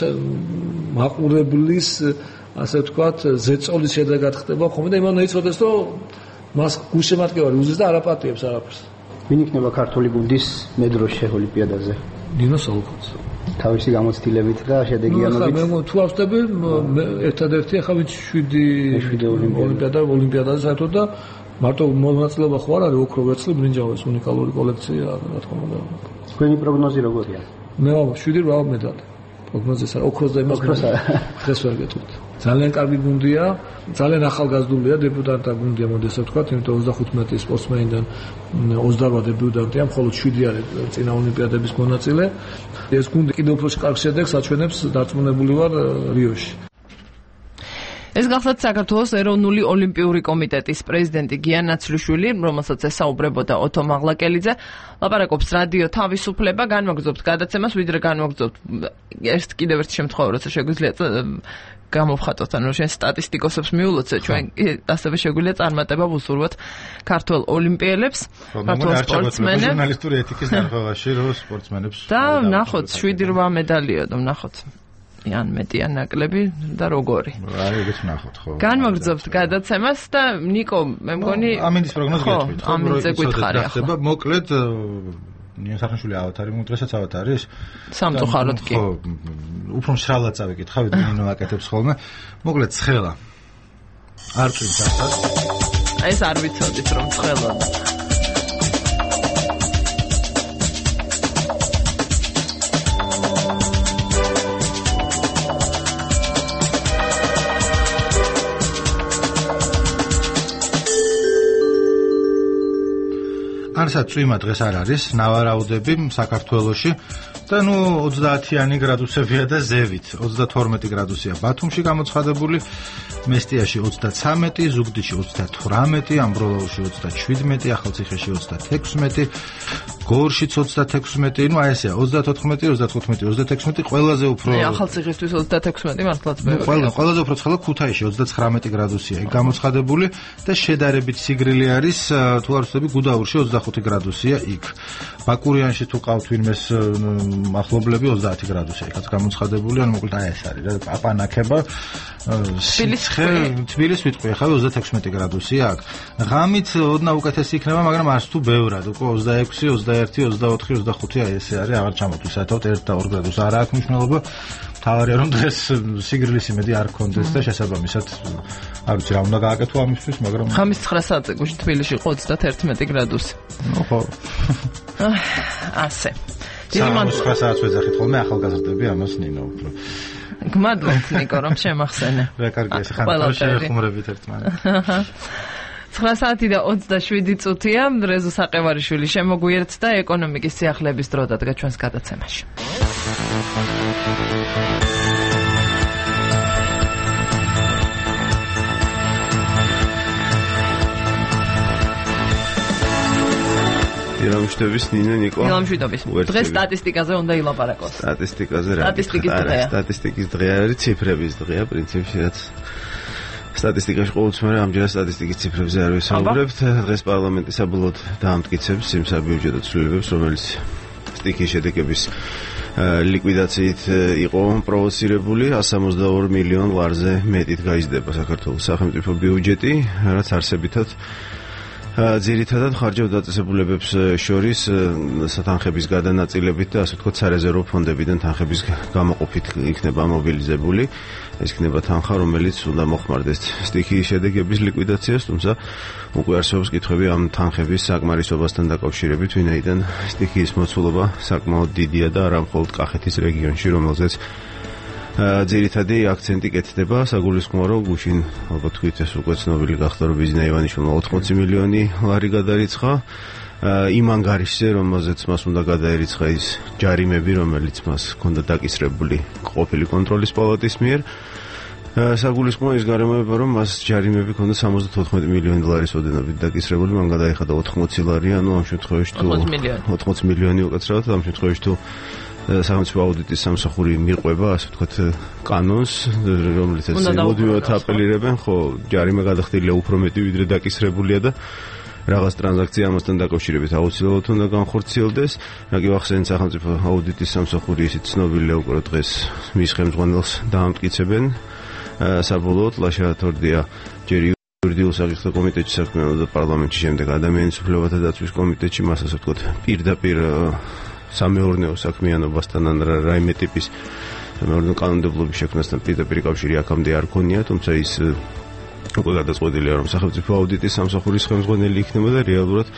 მაყურებლის ასე ვთქვათ ზეწოლის შედეგად ხდება ხოლმე და იმან ეცოდეს რომ მას გულშემატკივარი უზის და არაპატიებს არაფერს. ვინ იქნება ქართული გუნდის მედროშე ოლიმპიადაზე? ნინო სოლოქოძე. თავისი გამოცდილებით და შედეგიანობით. მე თუ არ ვწდები, ერთადერთი ახლა ვინც 7 ოლიმპიადაზე საერთოდ და მარტო მონაწილეობა ხო არ არის ოქრო ვერცხლი ბრინჯაო ეს უნიკალური კოლექცია რა თქმა უნდა. თქვენი პროგნოზი როგორია? მე ვამბობ 7 მედალი. პროგნოზი არა, ოქროს და იმას დღეს ვერ გეტყვით. ძალიან კარგი გუნდია, ძალიან ახალგაზრდულია, დებიუტანტთა გუნდია, მოდი ასე ვთქვათ, იმიტომ 35 სპორტსმენიდან 28 დებიუტანტია, მხოლოდ 7 არის წინა ოლიმპიადების მონაწილე. ეს გუნდი კიდევ უფრო კარგ შედეგს აჩვენებს, დარწმუნებული ვარ რიოში. ეს გახლავთ საქართველოს ეროვნული ოლიმპიური კომიტეტის პრეზიდენტი გიან ნაცვლიშვილი, რომელსაც ესაუბრებოდა ოტო მაღლაკელიძე. ლაპარაკობს რადიო თავისუფლება, განვაგრძობთ გადაცემას, ვიდრე განვაგრძობთ კიდევ ერთ შემთხვევა, როცა შეგვიძლია გამოვხატოთ, ანუ შენ სტატისტიკოსებს მიულოცე, ჩვენ ასევე შეგვიძლია წარმატება ვუსურვოთ ქართველ ოლიმპიელებს, ქართველ სპორტსმენებს. ჟურნალისტური ეთიკის დარღვევაში რო სპორტსმენებს და ნახოთ 7-8 მედალიო და ნახოთ. ან მეტი ან ნაკლები და როგორი. აი ეგეც ნახოთ ხო. განვაგრძობთ გადაცემას და ნიკო, მე მგონი ამინდის პროგნოზი გეტყვით, ხო? ამინზე გითხარი ახლა. მოკლედ ნინო სახნიშვილი ავათარი, დღესაც ავათარის? სამწუხაროდ კი. ხო, უფრო მშრალად წავიკითხავ, ნინო აკეთებს ხოლმე. მოკლედ ცხელა. არ წვიმს ახლა. ეს არ ვიცოდით რომ ცხელა. ანსა წვიმა დღეს არ არის, ნავარაუდები საქართველოში და 30-იანი გრადუსებია და ზევით 32 გრადუსია ბათუმში გამოცხადებული, მესტიაში 33, ზუგდიდში 38, ამბროლაურში 37, ახალციხეში 36, გორშიც 36, აი ესეა 34, 35, 36, ყველაზე უფრო ახალციხისთვის 36 მართლაც ბევრია. ყველაზე უფრო ცხელა ქუთაისში 39 გრადუსია იქ გამოცხადებული და შედარებით სიგრილი არის თუ არ ვცდები გუდაურში 25 გრადუსია იქ. ბაკურიანში თუ ყავთ ვინმეს ახლობლები 30 გრადუსია იქაც გამოცხადებული, ანუ მოკლედ აი ეს არის რა პაპანაკება. თბილის ვიტყვი, ახლა 36 გრადუსია აქ. ღამით ოდნავ უკეთესი იქნება, მაგრამ არც თუ ბევრად, უკვე 26, 21, 24, 25 აი ესე არის, აღარ ჩამოთვლი საერთოდ 1 და 2 გრადუსი. არა აქვს მნიშვნელობა. თავარია რომ დღეს სიგრილის იმედი არ გქონდეს და შესაბამისად არ ვიცი რა უნდა გააკეთო ამისთვის, მაგრამ ღამის 9 საათზე გუშინ თბილისში 31 გრადუსი. ხო. ასე. იმან 9 საათს ვეძახით ხოლმე ახალგაზრდები ამას ნინო უფრო. გმადლობთ ნიკო რომ შემახსენე. რა კარგია, ხან შეხუმრებით ერთმანეთს. 9 საათი და 27 წუთია, რეზო საყევარიშვილი შემოგვიერთ და ეკონომიკის სიახლეების დრო დადგა ჩვენს გადაცემაში. ილამშვიდობის ნინო ნიკო. ილამშვიდობის. დღეს სტატისტიკაზე უნდა ილაპარაკოთ. სტატისტიკაზე რა? სტატისტიკის დღეა. სტატისტიკის დღე არის ციფრების დღეა პრინციპში რაც სტატისტიკაში ყოველთვის ამჯერად სტატისტიკის ციფრებზე არ ვისაუბრებთ. დღეს პარლამენტი საბოლოოდ დაამტკიცებს იმ საბიუჯეტო ცვლილებებს, რომელიც სტიქიის შედეგების ლიკვიდაციით იყო პროვოცირებული. 162 მილიონ ლარზე მეტით გაიზრდება საქართველოს სახელმწიფო ბიუჯეტი, რაც არსებითად ძირითადად ხარჯავ დაწესებულებებს შორის სათანხების გადანაწილებით და ასე ვთქვათ სარეზერვო ფონდებიდან თანხების გამოყოფით იქნება მობილიზებული. ეს იქნება თანხა, რომელიც უნდა მოხმარდეს სტიქიის შედეგების ლიკვიდაციას, თუმცა უკვე არსებობს კითხვები ამ თანხების საკმარისობასთან დაკავშირებით, ვინაიდან სტიქიის მოცულობა საკმაოდ დიდია და არა მხოლოდ კახეთის რეგიონში, რომელზეც ძირითადი აქცენტი კეთდება. საგულისხმოა, რომ გუშინ ალბათ თქვით ეს უკვე ცნობილი გახდა, რომ ბიზნა ივანიშვილმა 80 მილიონი ლარი გადარიცხა იმ ანგარიშზე, რომელზეც მას უნდა გადაერიცხა ის ჯარიმები, რომელიც მას ჰქონდა დაკისრებული ყოფილი კონტროლის პალატის მიერ. საგულისხმოა ის გარემოება, რომ მას ჯარიმები ჰქონდა 74 მილიონი ლარის ოდენობით დაკისრებული, მან გადაიხადა 80 ლარი, ანუ ამ შემთხვევაში თუ 80 მილიონი უკაცრავად, ამ შემთხვევაში თუ სახელმწიფო აუდიტის სამსახური მიყვება, ასე ვთქვათ, კანონს, რომელიც ეს მოდივად აპელირებენ, ხო, ჯარიმა გადახდილია უფრო მეტი ვიდრე დაკისრებულია და რაღაც ტრანზაქცია ამასთან დაკავშირებით აუცილებლად უნდა განხორციელდეს. რა კი ვახსენეთ, სახელმწიფო აუდიტის სამსახური ისიც ცნობილია უკვე დღეს მის ხელმძღვანელს დაამტკიცებენ. საბოლოოდ ლაშა თორდია ჯერ იურიდიულ საკითხთა კომიტეტში საქმიანობდა და პარლამენტში შემდეგ ადამიანის უფლებათა დაცვის კომიტეტში, მას ასე ვთქვათ, პირდაპირ სამეურნეო საქმიანობასთან ან რაიმე ტიპის სამეურნეო კანონმდებლობის შექმნასთან პირდაპირ კავშირი აქამდე არ ქონია, თუმცა ის უკვე გადაწყვეტილია, რომ სახელმწიფო აუდიტის სამსახურის ხელმძღვანელი იქნება და რეალურად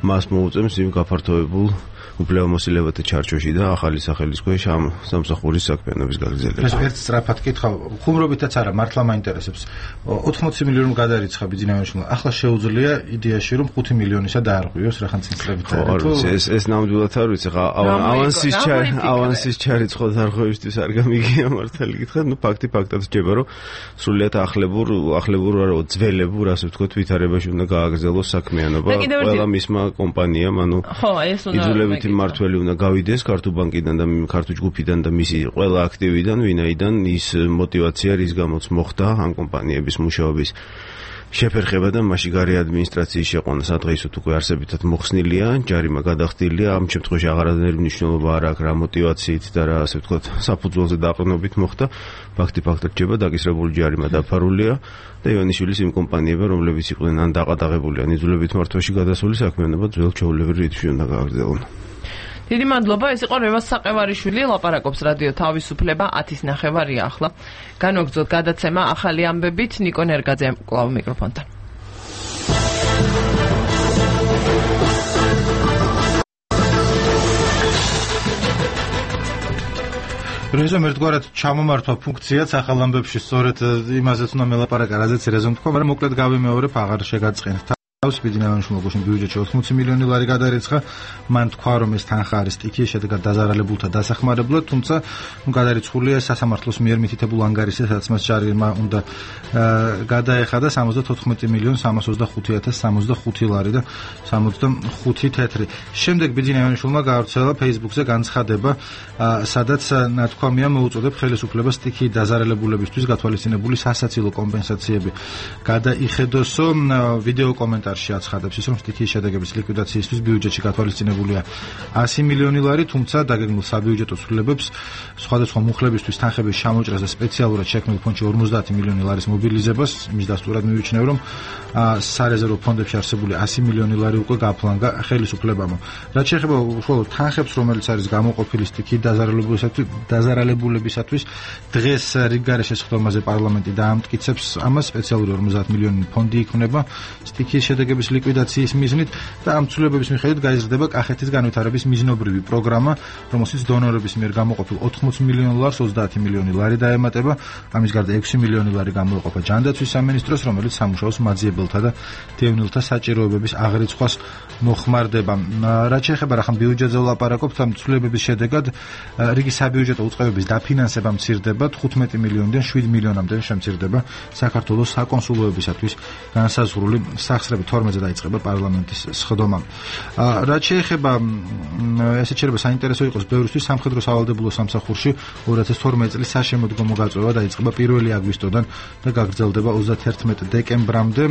მას მოუწევს იმ გაფართოებულ უფლებამოსილებათა ჩარჩოში და ახალი სახელის ქვეშ ამ სამსახურის საქმიანობის გაგრძელება. ეს ერთ სწრაფად კითხავ, ხუმრობითაც არა, მართლა მაინტერესებს. 80 მილიონი გადარიცხა ბიზნესმენმა. ახლა შეუძლია იდეაში რომ 5 მილიონისა დაარღვიოს რახან წინსწრებით არის. ეს ნამდვილად არ ვიცი, ხა ავანსის ჩარიცხვა დარღვევისთვის არ გამიგია მართალი გითხრათ, ფაქტად ჯება რომ სრულიად ახლებურ არა ძველებურ, ასე ვთქვათ, ვითარებაში უნდა გააგრძელოს საქმიანობა ყველა მისმა კომპანიამ, იძულებითი მართველი უნდა გავიდეს ქართულ ბანკიდან და ქართულ ჯგუფიდან და მისი ყველა აქტივიდან, ვინაიდან ის мотиваცია რის გამოც მოხდა ამ კომპანიების მუშაობის შეფერხება და მასში გარე ადმინისტრაციის შეყვანა სადღეისოდ უკვე არსებითად მოხსნილია, ჯარიმა გადახდილია, ამ შემთხვევაში აღარანაირი მნიშვნელობა არ აქვს რა мотиваციით და რა ასე ვთქვათ, საფუძველზე დაყრდნობით მოხდა, ფაქტად ჯება დაკისრებული ჯარიმა დაფარულია და ივანიშვილის იმ კომპანიებმა, რომლებიც იყვნენ ან დაყადაღებული, ან იძულებით მართვაში გადასული საქმიანობა ძველ ჩვეულებრივ რიტმში უნდა გააგრძელონ. დიდი მადლობა, ეს იყო რევაზ საყევარიშვილი, ლაპარაკობს რადიო თავისუფლება 10:09 ახლა. განვაგრძოთ გადაცემა ახალი ამბებით, ნიკო ნერგაძე კვლავ მიკროფონთან. რეზომ ერთგვარად ჩამომართვა ფუნქციაც ახალ ამბებში სწორედ იმაზეც უნდა მელაპარაკა, რაზეც რეზომ თქვა, მაგრამ მოკლედ გავიმეორებ, აღარ შეგაწყენთ. ბიზნესმენმა ბიუჯეტში 80 მილიონი ლარი გადარიცხა, მან თქვა რომ ეს თანხა არის სტიქიის შედეგად დაზარალებულთა დასახმარებლად, თუმცა გადარიცხულია სასამართლოს მიერ მითითებულ ანგარიშზე, სადაც მას ჯარიმა უნდა გადაეხადა 74 მილიონ 325,065 ლარი და 65 თეთრი. შემდეგ ბიზნესმენმა გაავრცელა Facebook-ზე განცხადება, სადაც ნათქვამია მოუწოდებ ხელისუფლებას სტიქიით დაზარალებულებისთვის გათვალისწინებული სასაცილო კომპენსაციები გადაიხედოსო. ვიდეო კომენტარში აცხადებს ის, რომ სტიქიის შედეგების ლიკვიდაციისთვის ბიუჯეტში გათვალისწინებულია 100 მილიონი ლარი, თუმცა დაგეგმილ საბიუჯეტო ცვლილებებს სხვადასხვა მუხლებისთვის თანხების ჩამოჭრას და სპეციალურად შექმნილ ფონდში 50 მილიონი ლარის მობილიზებას, მის დასტურად მივიჩნევ, რომ სარეზერვო ფონდებში არსებული 100 მილიონი ლარი უკვე გაფლანგა ხელისუფლებამ. რაც შეეხება უშუალოდ თანხებს, რომელიც არის გამოყოფილი სტიქიით დაზარალებულებისათვის, დღეს რიგგარეშე შეხვედრაზე პარლამენტი დაამტკიცებს ამას, სპეციალური 50 მილიონი ფონდი იქმნება სტიქიის შედეგების ლიკვიდაციის მიზნით და ამ ცვლილებების მიხედვით გაიზრდება კახეთის განვითარების მიზნობრივი პროგრამა, რომელშიც დონორების მიერ გამოყოფილ 80 მილიონ ლარს 30 მილიონი ლარი დაემატება. ამის გარდა 6 მილიონი ლარი გამოიყოფა ჯანდაცვის სამინისტროს, რომელიც სამუშაოს მაძიებელთა და დევნილთა საჭიროებების აღრიცხვას მოხმარდება. რაც შეეხება რახან ბიუჯეტზე ვლაპარაკობთ, ამ ცვლილებების შედეგად რიგი საბიუჯეტო უწყებების დაფინანსება მცირდება 15 მილიონიდან 7 მილიონამდე შემცირდება საქართველოს საკონსულოებისათვის განსაზღვრული სახსრები 12-ზე დაიწყება პარლამენტის სხდომა. რაც შეეხება ესე შეიძლება საინტერესო იყოს ბევრისთვის სამხედრო სავალდებულო სამსახურში 2012 წლის საშემოდგომო გაწევა დაიწყება 1 აგვისტოდან და გაგრძელდება 31 დეკემბრამდე.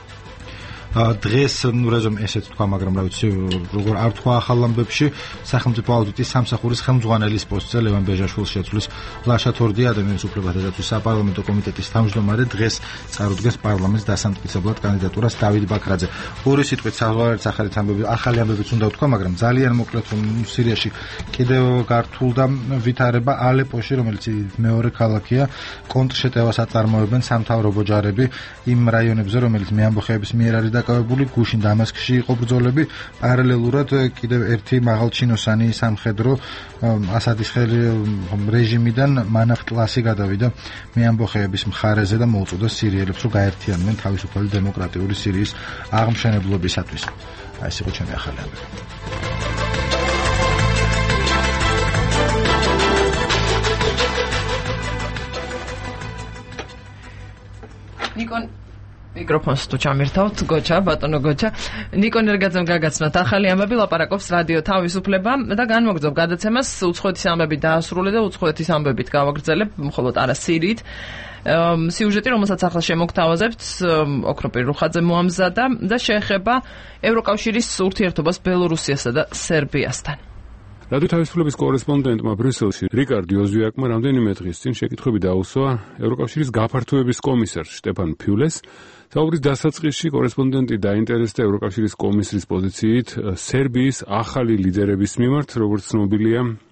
დღეს რეზომ ესეც თქვა, მაგრამ რა ვიცი, როგორ არ თქვა ახალ ამბებში, სახელმწიფო აუდიტის სამსახურის ხელმძღვანელის პოსტზე ლევან ბეჟაშვილს შეცვლის ლაშა თორდია, ადამიანის უფლებათა დაცვის საპარლამენტო კომიტეტის თავმჯდომარე, დღეს წარუდგენს პარლამენტს დასამტკიცებლად კანდიდატურას დავით ბაქრაძე. ორი სიტყვით სახალხო ახალი ამბებიც უნდა ვთქვა, მაგრამ ძალიან მოკლედ, რომ სირიაში კიდევ გართულდა ვითარება ალეპოში, რომელიც მეორე ქალაქია, კონტრშეტევას აწარმოებენ სამთავრობო ჯარები იმ რაიონებზე, რომელიც მეამბოხეების მიერ არის დაკავებული, გუშინ დამასკში იყო ბრძოლები, პარალელურად კიდევ ერთი მაღალჩინოსანი სამხედრო ასადის რეჟიმიდან მანაფტლასი გადავიდა მეამბოხეების მხარეზე და მოუწოდა სირიელებს, რომ გაერთიანდნენ თავისუფალი დემოკრატიული სირიის აღმშენებლობისათვის. ეს იყო ჩემი ახალი ამბები. ნიკონ მიკროფონს თუ ჩამირთავთ, გოჩა, ბატონო გოჩა. ნიკო ნერგაძემ გაგაცნოთ ახალი ამბები, ლაპარაკობს რადიო თავისუფლება და განვაგრძობ გადაცემას უცხოეთის ამბები დაასრულე და უცხოეთის ამბებით გავაგრძელებ, მხოლოდ არა სირიით. სიუჟეტი, რომელსაც ახლა შემოგთავაზებთ, ოქროპირ რუხაძე მოამზადა და შეეხება ევროკავშირის ურთიერთობას ბელორუსიასა და სერბიასთან. რადიო თავისუფლების კორესპონდენტმა ბრიუსელში რიკარდ იოზვიაკმა რამდენიმე დღის წინ შეკითხვები დაუსვა ევროკავშირის გაფართოების კომისარს შტეფან ფიულეს. საუბრის დასაწყისში კორესპონდენტი დაინტერესდა ევროკავშირის კომისრის პოზიციით სერბიის ახალი ლიდერების მიმართ, როგორც ცნობილია,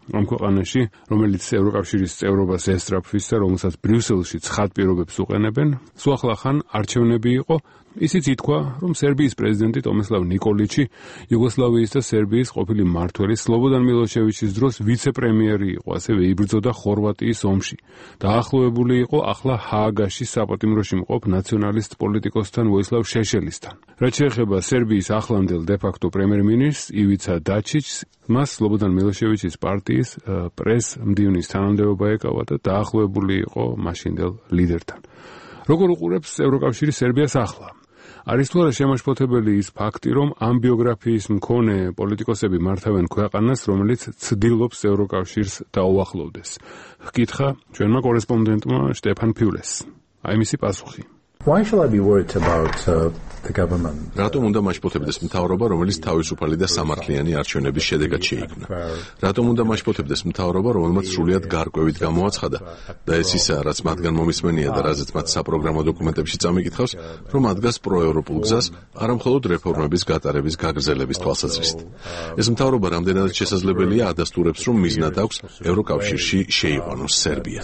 ამ ქვეყანაში, რომელიც ევროკავშირის წევრობას ესწრაფვის და რომელსაც ბრიუსელში ცხად პირობებს უყენებენ, სულ ახლახან არჩევნები იყო. ისიც ითქვა, რომ სერბიის პრეზიდენტი ტომისლავ ნიკოლიჩი იუგოსლავიის და სერბიის ყოფილი მმართველი სლობოდან მილოშევიჩის დროს ვიცე-პრემიერი იყო, ასევე იბრძოდა ხორვატიის ომში. დაახლოებული იყო ახლა ჰააგაში საპატიმროში მყოფ ნაციონალისტ პოლიტიკოსთან ვოისლავ შეშელისთან. რაც შეეხება სერბიის ახლანდელ დე-ფაქტო პრემიერ-მინისტრს ივიცა დაჩიჩს, მას სლობოდან მილოშევიჩის პარტიის პრეს-მდივნის თანამდებობა ეკავა და დაახლოებული იყო მაშინდელ ლიდერთან. როგორ უყურებს ევროკავშირი სერბიას ახლა? არის თუ არა შემაშფოთებელი ის ფაქტი, რომ ამ ბიოგრაფიის მქონე პოლიტიკოსები მართავენ ქვეყანას, რომელიც ცდილობს ევროკავშირს დაუახლოვდეს? ჰკითხა ჩვენმა კორესპონდენტმა შტეფან ფიულეს. აი მისი პასუხი. Why shall I be worried about the government? რატომ უნდა მაშფოთებდეს მთავრობა, რომელიც თავისუფალი და სამართლიანი არჩევნების შედეგად შეიქმნა? რატომ უნდა მაშფოთებდეს მთავრობა, რომელმაც სრულიად გარკვევით გამოაცხადა და ეს ისაა, რაც მათგან მომისმენია და რაზეც მათ საპროგრამო დოკუმენტებში წამიკითხავს, რომ ადგას პროევროპულ გზას, არა მხოლოდ რეფორმების გატარების გაგრძელების თვალსაზრისით. ეს მთავრობა რამდენადაც შესაძლებელია ადასტურებს, რომ მიზნად აქვს ევროკავშირში შეიყვანოს სერბია.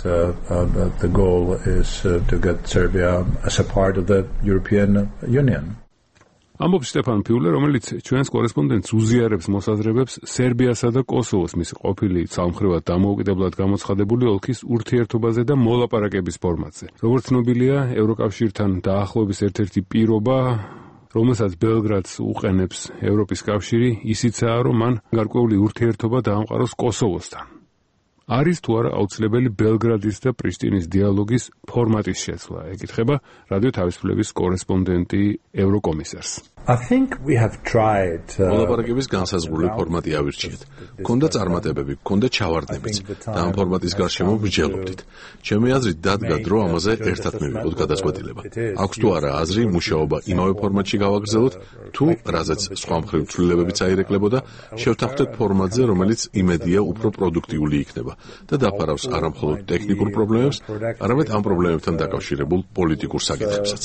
The goal is to get Serbia as a part of the European Union. ამბობს შტეფან ფიულე, რომელიც ჩვენს კორესპონდენტს უზიარებს მოსაზრებებს სერბიასა და კოსოვოს მის ყოფილი ცალმხრივად დამოუკიდებლად გამოცხადებული ოლქის ურთიერთობაზე და მოლაპარაკების ფორმატზე. როგორც ცნობილია, ევროკავშირთან დაახლოების ერთ-ერთი პირობა, რომელსაც ბელგრადს უყენებს ევროპის კავშირი, ისიცაა, რომ მან გარკვეული ურთიერთობა დაამყაროს კოსოვოსთან. არის თუ არა აუცილებელი ბელგრადის და პრიშტინის დიალოგის ფორმატის შეცვლა? ეკითხება რადიო თავისუფლების კორესპონდენტი ევროკომისარს. I think we have tried მოლაპარაკების განსაზღვრული ფორმატი ავირჩიეთ. გქონდა წარმატებები, გქონდა ჩავარდნებიც და ამ ფორმატის გარშემო ვიჯელობდით. ჩემი აზრით დადგა დრო ამაზე ერთად მივიღოთ გადაწყვეტილება. აქვს თუ არა აზრი მუშაობა იმავე ფორმატში გავაგრძელოთ, თუ რაზეც სხვა მხრივ ცვლილებებიც აირეკლებოდა, შევთანხმდეთ ფორმატზე, რომელიც იმედია უფრო პროდუქტიული იქნება და დაფარავს არა მხოლოდ ტექნიკურ პრობლემებს, არამედ ამ პრობლემებთან დაკავშირებულ პოლიტიკურ საკითხებსაც.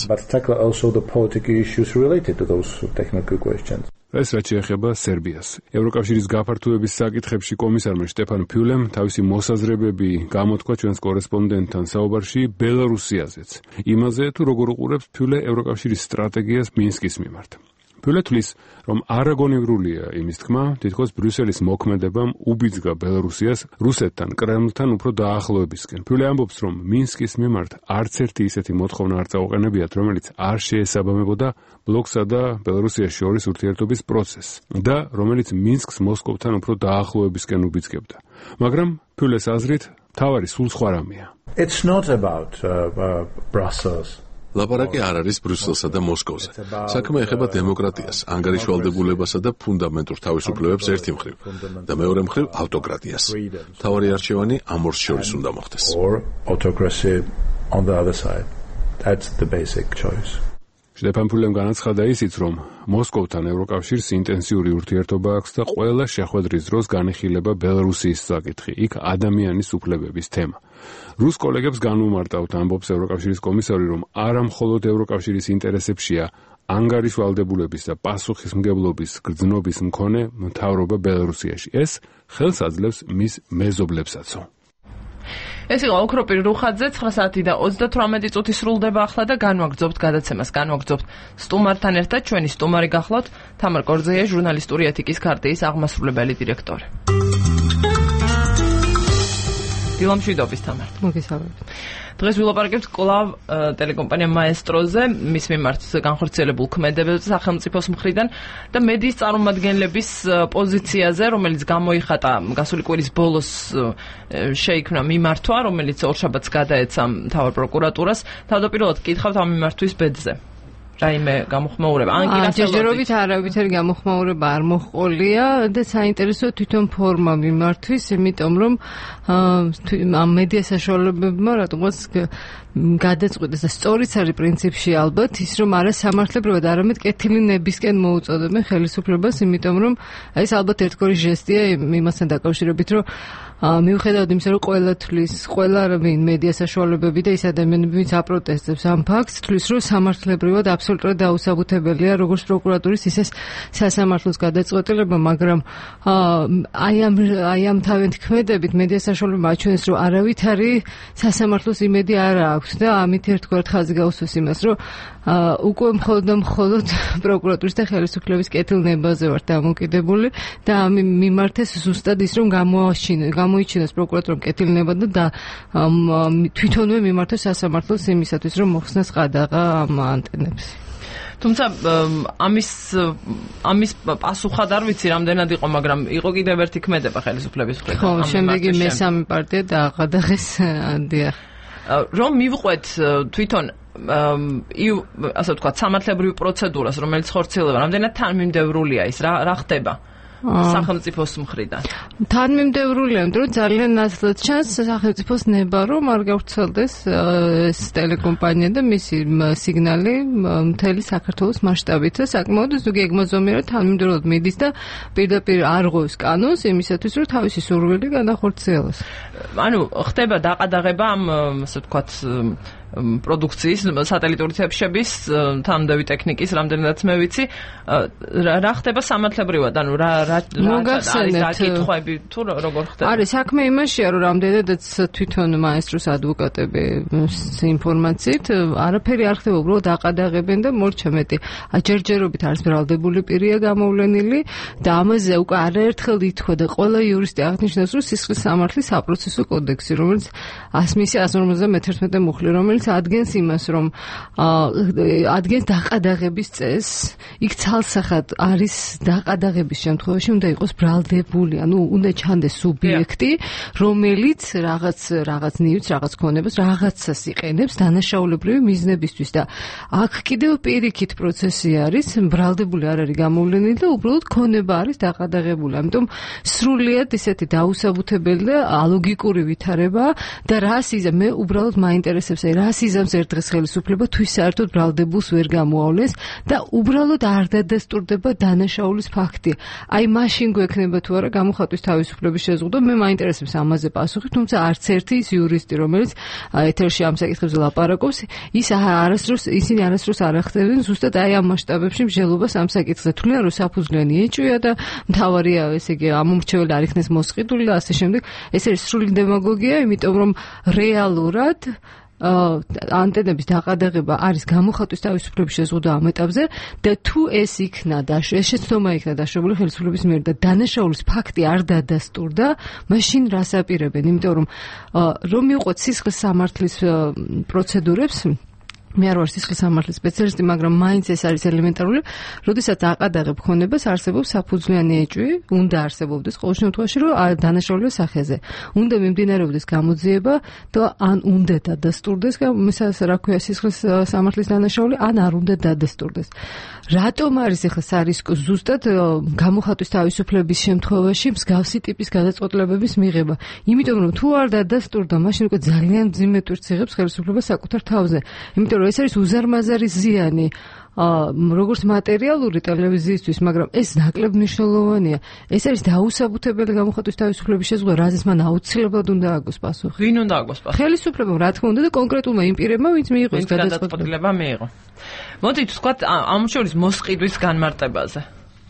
Technical questions. ეს რაც შეეხება სერბიას. ევროკავშირის გაფართოების საკითხებში კომისარმა შტეფან ფიულემ თავისი მოსაზრებები გამოთქვა ჩვენს კორესპონდენტთან საუბარში ბელარუსიაზეც. იმაზე თუ როგორ უყურებს ფიულე ევროკავშირის სტრატეგიას მინსკის მიმართ. ფიულე თვლის, რომ არაგონივრულია იმის თქმა, თითქოს ბრიუსელის მოქმედებამ უბიძგა ბელარუსიას რუსეთთან, კრემლთან უფრო დაახლოებისკენ. ფიულე ამბობს, რომ მინსკის მიმართ არც ერთი ისეთი მოთხოვნა არ წაუყენებიათ, რომელიც არ შეესაბამებოდა ბლოკსა და ბელარუსიას შორის ურთიერთობის პროცესს და რომელიც მინსკს მოსკოვთან უფრო დაახლოებისკენ უბიძგებდა. მაგრამ ფიულეს აზრით, თავარი სულ სხვა რამეა. It's not about Brussels. ლაპარაკი არ არის ბრიუსელსა და მოსკოვზე. საქმე ეხება დემოკრატიას, ანგარიშვალდებულებასა და ფუნდამენტურ თავისუფლებებს ერთი მხრივ და მეორე მხრივ ავტოკრატიას. მთავარი არჩევანი ამ ორს შორის უნდა მოხდეს. Autocracy on the other side. That's the basic choice. შტეფან ფიულემ განაცხადა ისიც, რომ მოსკოვთან ევროკავშირს ინტენსიური ურთიერთობა აქვს და ყველა შეხვედრის დროს განიხილება ბელარუსიის საკითხი, იქ ადამიანის უფლებების თემა. რუს კოლეგებს განუმარტავთ, ამბობს ევროკავშირის კომისარი, რომ არა მხოლოდ ევროკავშირის ინტერესებშია ანგარიშვალდებულების და პასუხისმგებლობის გრძნობის მქონე მთავრობა ბელარუსიაში. ეს ხელს აძლევს მის მეზობლებსაც. ეს იყო ოქროპირ რუხაძე, 9 საათი და 38 წუთი სრულდება ახლა და განვაგრძობთ გადაცემას, განვაგრძობთ სტუმართან ერთად. ჩვენი სტუმარი გახლავთ თამარ კორძეია, ჟურნალისტური ეთიკის ქარტიის აღმასრულებელი დირექტორი. დილამშვიდობის თამარ. მოგესალმებით. დღეს ვილაპარაკებთ კვლავ ტელეკომპანია მაესტროზე, მის მიმართ განხორციელებულ ქმედებებზე სახელმწიფოს მხრიდან და მედიის წარმომადგენლების პოზიციაზე, რომელიც გამოიხატა გასული კვირის ბოლოს შეიქმნა მიმართვა, რომელიც ორშაბათს გადაეცა მთავარ პროკურატურას. თავდაპირველად კითხავთ ამ მიმართვის ბედზე. რაიმე გამოხმაურება. ჯერჯერობით არავითარი გამოხმაურება არ მოჰყოლია და საინტერესოა თვითონ ფორმა მიმართვის, იმიტომ რომ ამ მედია საშუალებებმა რატომაც გადაწყვიტეს და სწორიც არის პრინციპში ალბათ ის, რომ არა სამართლებრივად, არამედ კეთილი ნებისკენ მოუწოდებენ ხელისუფლებას, იმიტომ რომ ეს ალბათ ერთგვარი ჟესტია იმასთან დაკავშირებით, რომ მიუხედავად იმისა, რომ ყველა თვლის, ყველა მედია საშუალებები და ის ადამიანები, ვინც აპროტესტებს ამ ფაქტს, თვლის, რომ სამართლებრივად აბსოლუტურად დაუსაბუთებელია როგორც პროკურატურის, ისე სასამართლოს გადაწყვეტილება, მაგრამ აი ამ თავიანთი ქმედებით მედია საშუალებები აჩვენეს, რომ არავითარი სასამართლოს იმედი არ აქვს და ამით ერთგვარად ხაზი გაუსვეს იმას, რომ უკვე მხოლოდ პროკურატურის და ხელისუფლების კეთილნებაზე ვართ დამოკიდებული და მიმართეს ზუსტად ის, რომ გამოიჩინოს პროკურატურამ კეთილნება და თვითონვე მიმართოს სასამართლოს იმისათვის, რომ მოხსნას ყადაღა ამ ანტენებს. თუმცა ამის პასუხად არ ვიცი რამდენად იყო, მაგრამ იყო კიდევ ერთი ქმედება ხელისუფლების მხრიდან. ხო, შემდეგი მესამე პარტია დააყადაღეს, დიახ. რომ მივყვეთ თვითონ ასე ვთქვათ, სამართლებრივ პროცედურას, რომელიც ხორციელდება, რამდენად თანმიმდევრულია ის, რა ხდება სახელმწიფოს მხრიდან? თანმიმდევრულია, იმიტომ რომ ძალიან ნაცვლად ჩანს სახელმწიფოს ნება, რომ არ გავრცელდეს ეს ტელეკომპანია და მისი სიგნალი მთელი საქართველოს მასშტაბით და საკმაოდ ზოგი ეგმოზომიერად თანმიმდევრულად მიდის და პირდაპირ არღვევს კანონს იმისათვის, რომ თავისი სურვილი განახორციელოს. ანუ ხდება დაყადაღება ამ ასე ვთქვათ პროდუქციის, სატელიტური თებშების, თანამდები ტექნიკის, რამდენადაც მე ვიცი, რა ხდება სამართლებრივად, ანუ რა არის დაკითხვები თუ როგორ ხდება? არის საქმე იმაშია, რომ რამდენადაც თვითონ მაესტროს ადვოკატები ინფორმაციით, არაფერი არ ხდება, უბრალოდ აყადაღებენ და მორჩა მეტი. ჯერჯერობით არის ბრალდებული პირია გამოვლენილი და ამაზე უკვე არაერთხელ ითქვა და ყველა იურისტი აღნიშნავს, რომ სისხლის სამართლის საპროცესო კოდექსი, რომელიც 151 მუხლი, რომელიც ადგენს იმას, რომ ადგენს დაყადაღების წესს, იქ ცალსახად არის დაყადაღების შემთხვევაში უნდა იყოს ბრალდებული, ანუ უნდა ჩანდეს სუბიექტი, რომელიც რაღაც ნივთს, რაღაც ქონებას, რაღაცას იყენებს დანაშაულებრივი მიზნებისთვის და აქ კიდევ პირიქით პროცესი არის, ბრალდებული არ არის გამოვლენილი და უბრალოდ ქონება არის დაყადაღებული. ამიტომ სრულიად ისეთი დაუსაბუთებელი და ალოგიკური ვითარება და მე უბრალოდ მაინტერესებს რას იზამს ერთ დღეს ხელისუფლება თუ საერთოდ ბრალდებულს ვერ გამოავლენს და უბრალოდ არ დადასტურდება დანაშაულის ფაქტი. აი მაშინ გვექნება თუ არა გამოხატვის თავისუფლების შეზღუდვა, მე მაინტერესებს ამაზე პასუხი, თუმცა არც ერთი ის იურისტი, რომელიც ეთერში ამ საკითხებზე ლაპარაკობს, ისინი არასდროს არ ახდენენ ზუსტად აი ამ მასშტაბებში მსჯელობას ამ საკითხზე. თვლიან, რომ საფუძვლიანი ეჭვია და მთავარია, ესე იგი, ამომრჩეველი არ იქნეს მოსყიდული და ასე შემდეგ. ეს არის სრული დემაგოგია, იმიტომ რომ რეალურად ანტენების დაყადაღება არის გამოხატვის თავისუფლების შეზღუდვა ამ ეტაპზე და თუ ეს შეცდომა იქნა დაშვებული ხელისუფლების მიერ და დანაშაულის ფაქტი არ დადასტურდა, მაშინ რას აპირებენ? იმიტომ რომ მივყვეთ სისხლის სამართლის პროცედურებს, მე არ ვარ სისხლის სამართლის სპეციალისტი, მაგრამ მაინც ეს არის ელემენტარული, როდესაც აყადაღებ ქონებას, არსებობს საფუძვლიანი ეჭვი, უნდა არსებობდეს ყოველ შემთხვევაში, რომ დანაშაულის სახეზე. უნდა მიმდინარეობდეს გამოძიება და ან უნდა დადასტურდეს, რა ქვია, სისხლის სამართლის დანაშაული, ან არ უნდა დადასტურდეს. რატომ არის ახლა სარისკო ზუსტად გამოხატვის თავისუფლების შემთხვევაში მსგავსი ტიპის გადაწყვეტილებების მიღება? იმიტომ რომ თუ არ დადასტურდა, მაშინ უკვე ძალიან მძიმე ტვირთს იღებს ხელისუფლება საკუთარ თავზე. იმიტომ რომ ეს არის უზარმაზარი ზიანი, როგორც მატერიალური ტელევიზიისთვის, მაგრამ ეს ნაკლებ მნიშვნელოვანია. ეს არის დაუსაბუთებელი გამოხატვის თავისუფლების შეზღუდვა, რაზეც მან აუცილებლად უნდა აგოს პასუხი. ვინ უნდა აგოს პასუხი? ხელისუფლებამ, რა თქმა უნდა და კონკრეტულმა იმ პირებმა, ვინც მიიღო ეს გადაწყვეტილება მიიღო. მოდით ვთქვათ ამ შორის მოსყიდვის განმარტებაზე.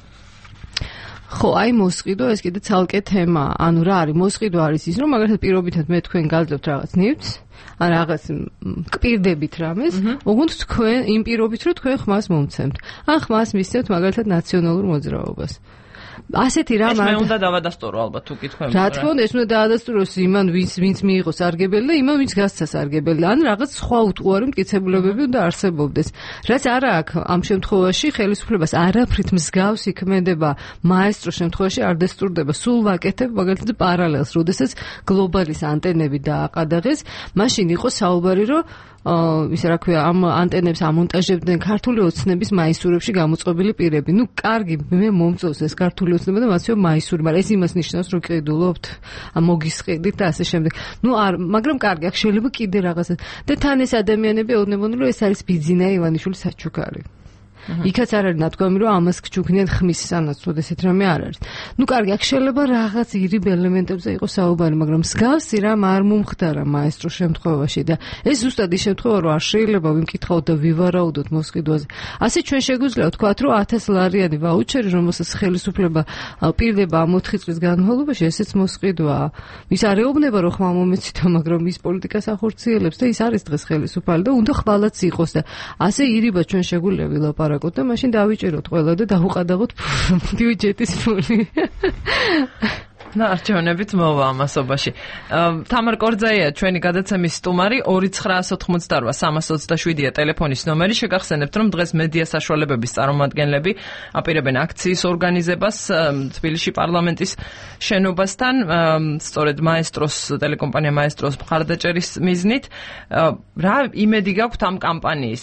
ხო, აი მოსყიდვა ეს კიდე ცალკე თემაა. ანუ რა არის მოსყიდვა? არის ის, რომ მაგალითად პირობითად მე თქვენ გაძლევთ რაღაც ნივთს, ან რაღაც კპირდებით რამეს, ოღონდ თქვენ იმ პირობით, რომ თქვენ ხმას მომცემთ. ან ხმას მისცემთ მაგალითად ნაციონალურ მოძრაობას. ასეთი რამ მე უნდა დავადასტურო ალბათ თუ კითხავთ. რა თქმა უნდა, ეს უნდა დაადასტუროს იმან, ვინც მიიღო სარგებელი და იმან, ვინც გასცა სარგებელი. ან რაღაც სხვა უტყუარი მტკიცებულებები უნდა არსებობდეს. რაც არა აქვს ამ შემთხვევაში ხელისუფლებას არაფრით მსგავსი ქმედება მაესტროს შემთხვევაში არ დასტურდება. სულ ვაკეთებ მაგალითად პარალელს, როდესაც გლობალის ანტენები დააყადაღეს, მაშინ იყო საუბარი, რომ ისე რა ქვია, ამ ანტენებს ამონტაჟებდნენ ქართული ოცნების მაისურებში გამოწყობილი პირები. ნუ კარგი, მე მომწონს ეს ქართული ოცნება და მასეო მაისური, მაგრამ ეს იმას ნიშნავს, რომ ყიდულობთ, მოგისყიდით და ასე შემდეგ. ნუ არ, მაგრამ კარგი, აქ შეიძლება კიდე რაღაცა. და თან ეს ადამიანები ეუბნებოდნენ, რომ ეს არის ბიძინა ივანიშვილის საჩუქარი. იქაც არ არის ნათქვამი, რომ ამას გჩუქნიან ხმის სანაცვლოდ, ესეთ რამე არ არის. ნუ კარგი, აქ შეიძლება რაღაც ირიბ ელემენტებზე იყოს საუბარი, მაგრამ მსგავსი რამ არ მომხდარა მაესტროს შემთხვევაში და ეს ზუსტად ის შემთხვევა, რომ არ შეიძლება ვიმკითხავთ და ვივარაუდოთ მოსყიდვაზე. ასე ჩვენ შეგვიძლია ვთქვათ, რომ 1000 ლარიანი ვაუჩერი, რომელსაც ხელისუფლება პირდება ამ 4 წლის განმავლობაში, ესეც მოსყიდვაა. ის არ ეუბნება, რომ ხმა მომეცით, მაგრამ ის პოლიტიკას ახორციელებს და ის არის დღეს ხელისუფალი და უნდა ხვალაც იყოს და ასე ირიბა ჩვენ შეგვიძლია ვილაპარაკოთ და მაშინ დავიჭეროთ ყველა და დავუყადაღოთ ბიუჯეტის ფული. ნარჩევნებით მოვა ამასობაში. თამარ კორძაია ჩვენი გადაცემის სტუმარი 2988327-ია ტელეფონის ნომერი. შეგახსენებთ, რომ დღეს მედია საშუალებების წარმომადგენლები აპირებენ აქციის ორგანიზებას თბილისში პარლამენტის შენობასთან, სწორედ მაესტროს ტელეკომპანია მაესტროს მხარდაჭერის მიზნით. რა იმედი გაქვთ ამ კამპანიის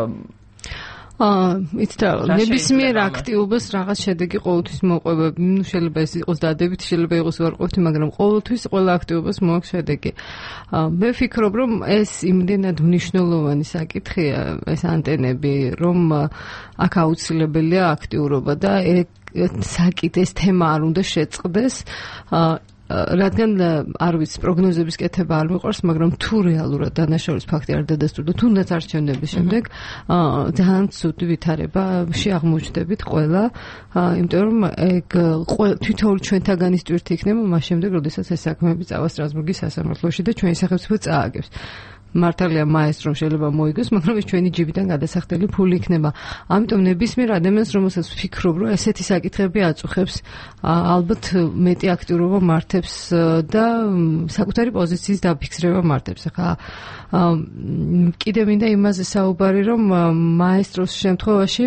ნებისმიერ აქტიობას რაღაც შედეგი ყოველთვის მოყვება. შეიძლება ეს იყოს დადებით, შეიძლება იყოს უარყოფითი, მაგრამ ყოველთვის ყველა აქტიობას მოაქვს შედეგი. მე ვფიქრობ, რომ ეს იმდენად მნიშვნელოვანი საკითხია, ეს ანტენები, რომ აქ აუცილებელია აქტიურობა და ეს თემა არ უნდა შეწყდეს. რადგან არ ვიცი პროგნოზების კეთება არ მიყვარს, მაგრამ თუ რეალურად დანაშაულის ფაქტი არ დადასტურდა, თუნდაც არჩევნების შემდეგ ძალიან ცუდი ვითარებაში აღმოჩნდებით ყველა, იმიტომ რომ ეგ თითოეული ჩვენთაგანის ტვირთი იქნება მას შემდეგ, როდესაც ეს საქმეები წავა სტრასბურგის სასამართლოში და ჩვენი სახელმწიფო წააგებს. მართალია მაესტრომ შეიძლება მოიგოს, მაგრამ ეს ჩვენი ჯიბიდან გადასახდელი ფული იქნება. ამიტომ ნებისმიერ ადამიანს, რომელსაც ვფიქრობ, რომ ესეთი საკითხები აწუხებს, ალბათ მეტი აქტიურობა მართებს და საკუთარი პოზიციის დაფიქსრება მართებს. ახლა კიდე მინდა იმაზე საუბარი, რომ მაესტროს შემთხვევაში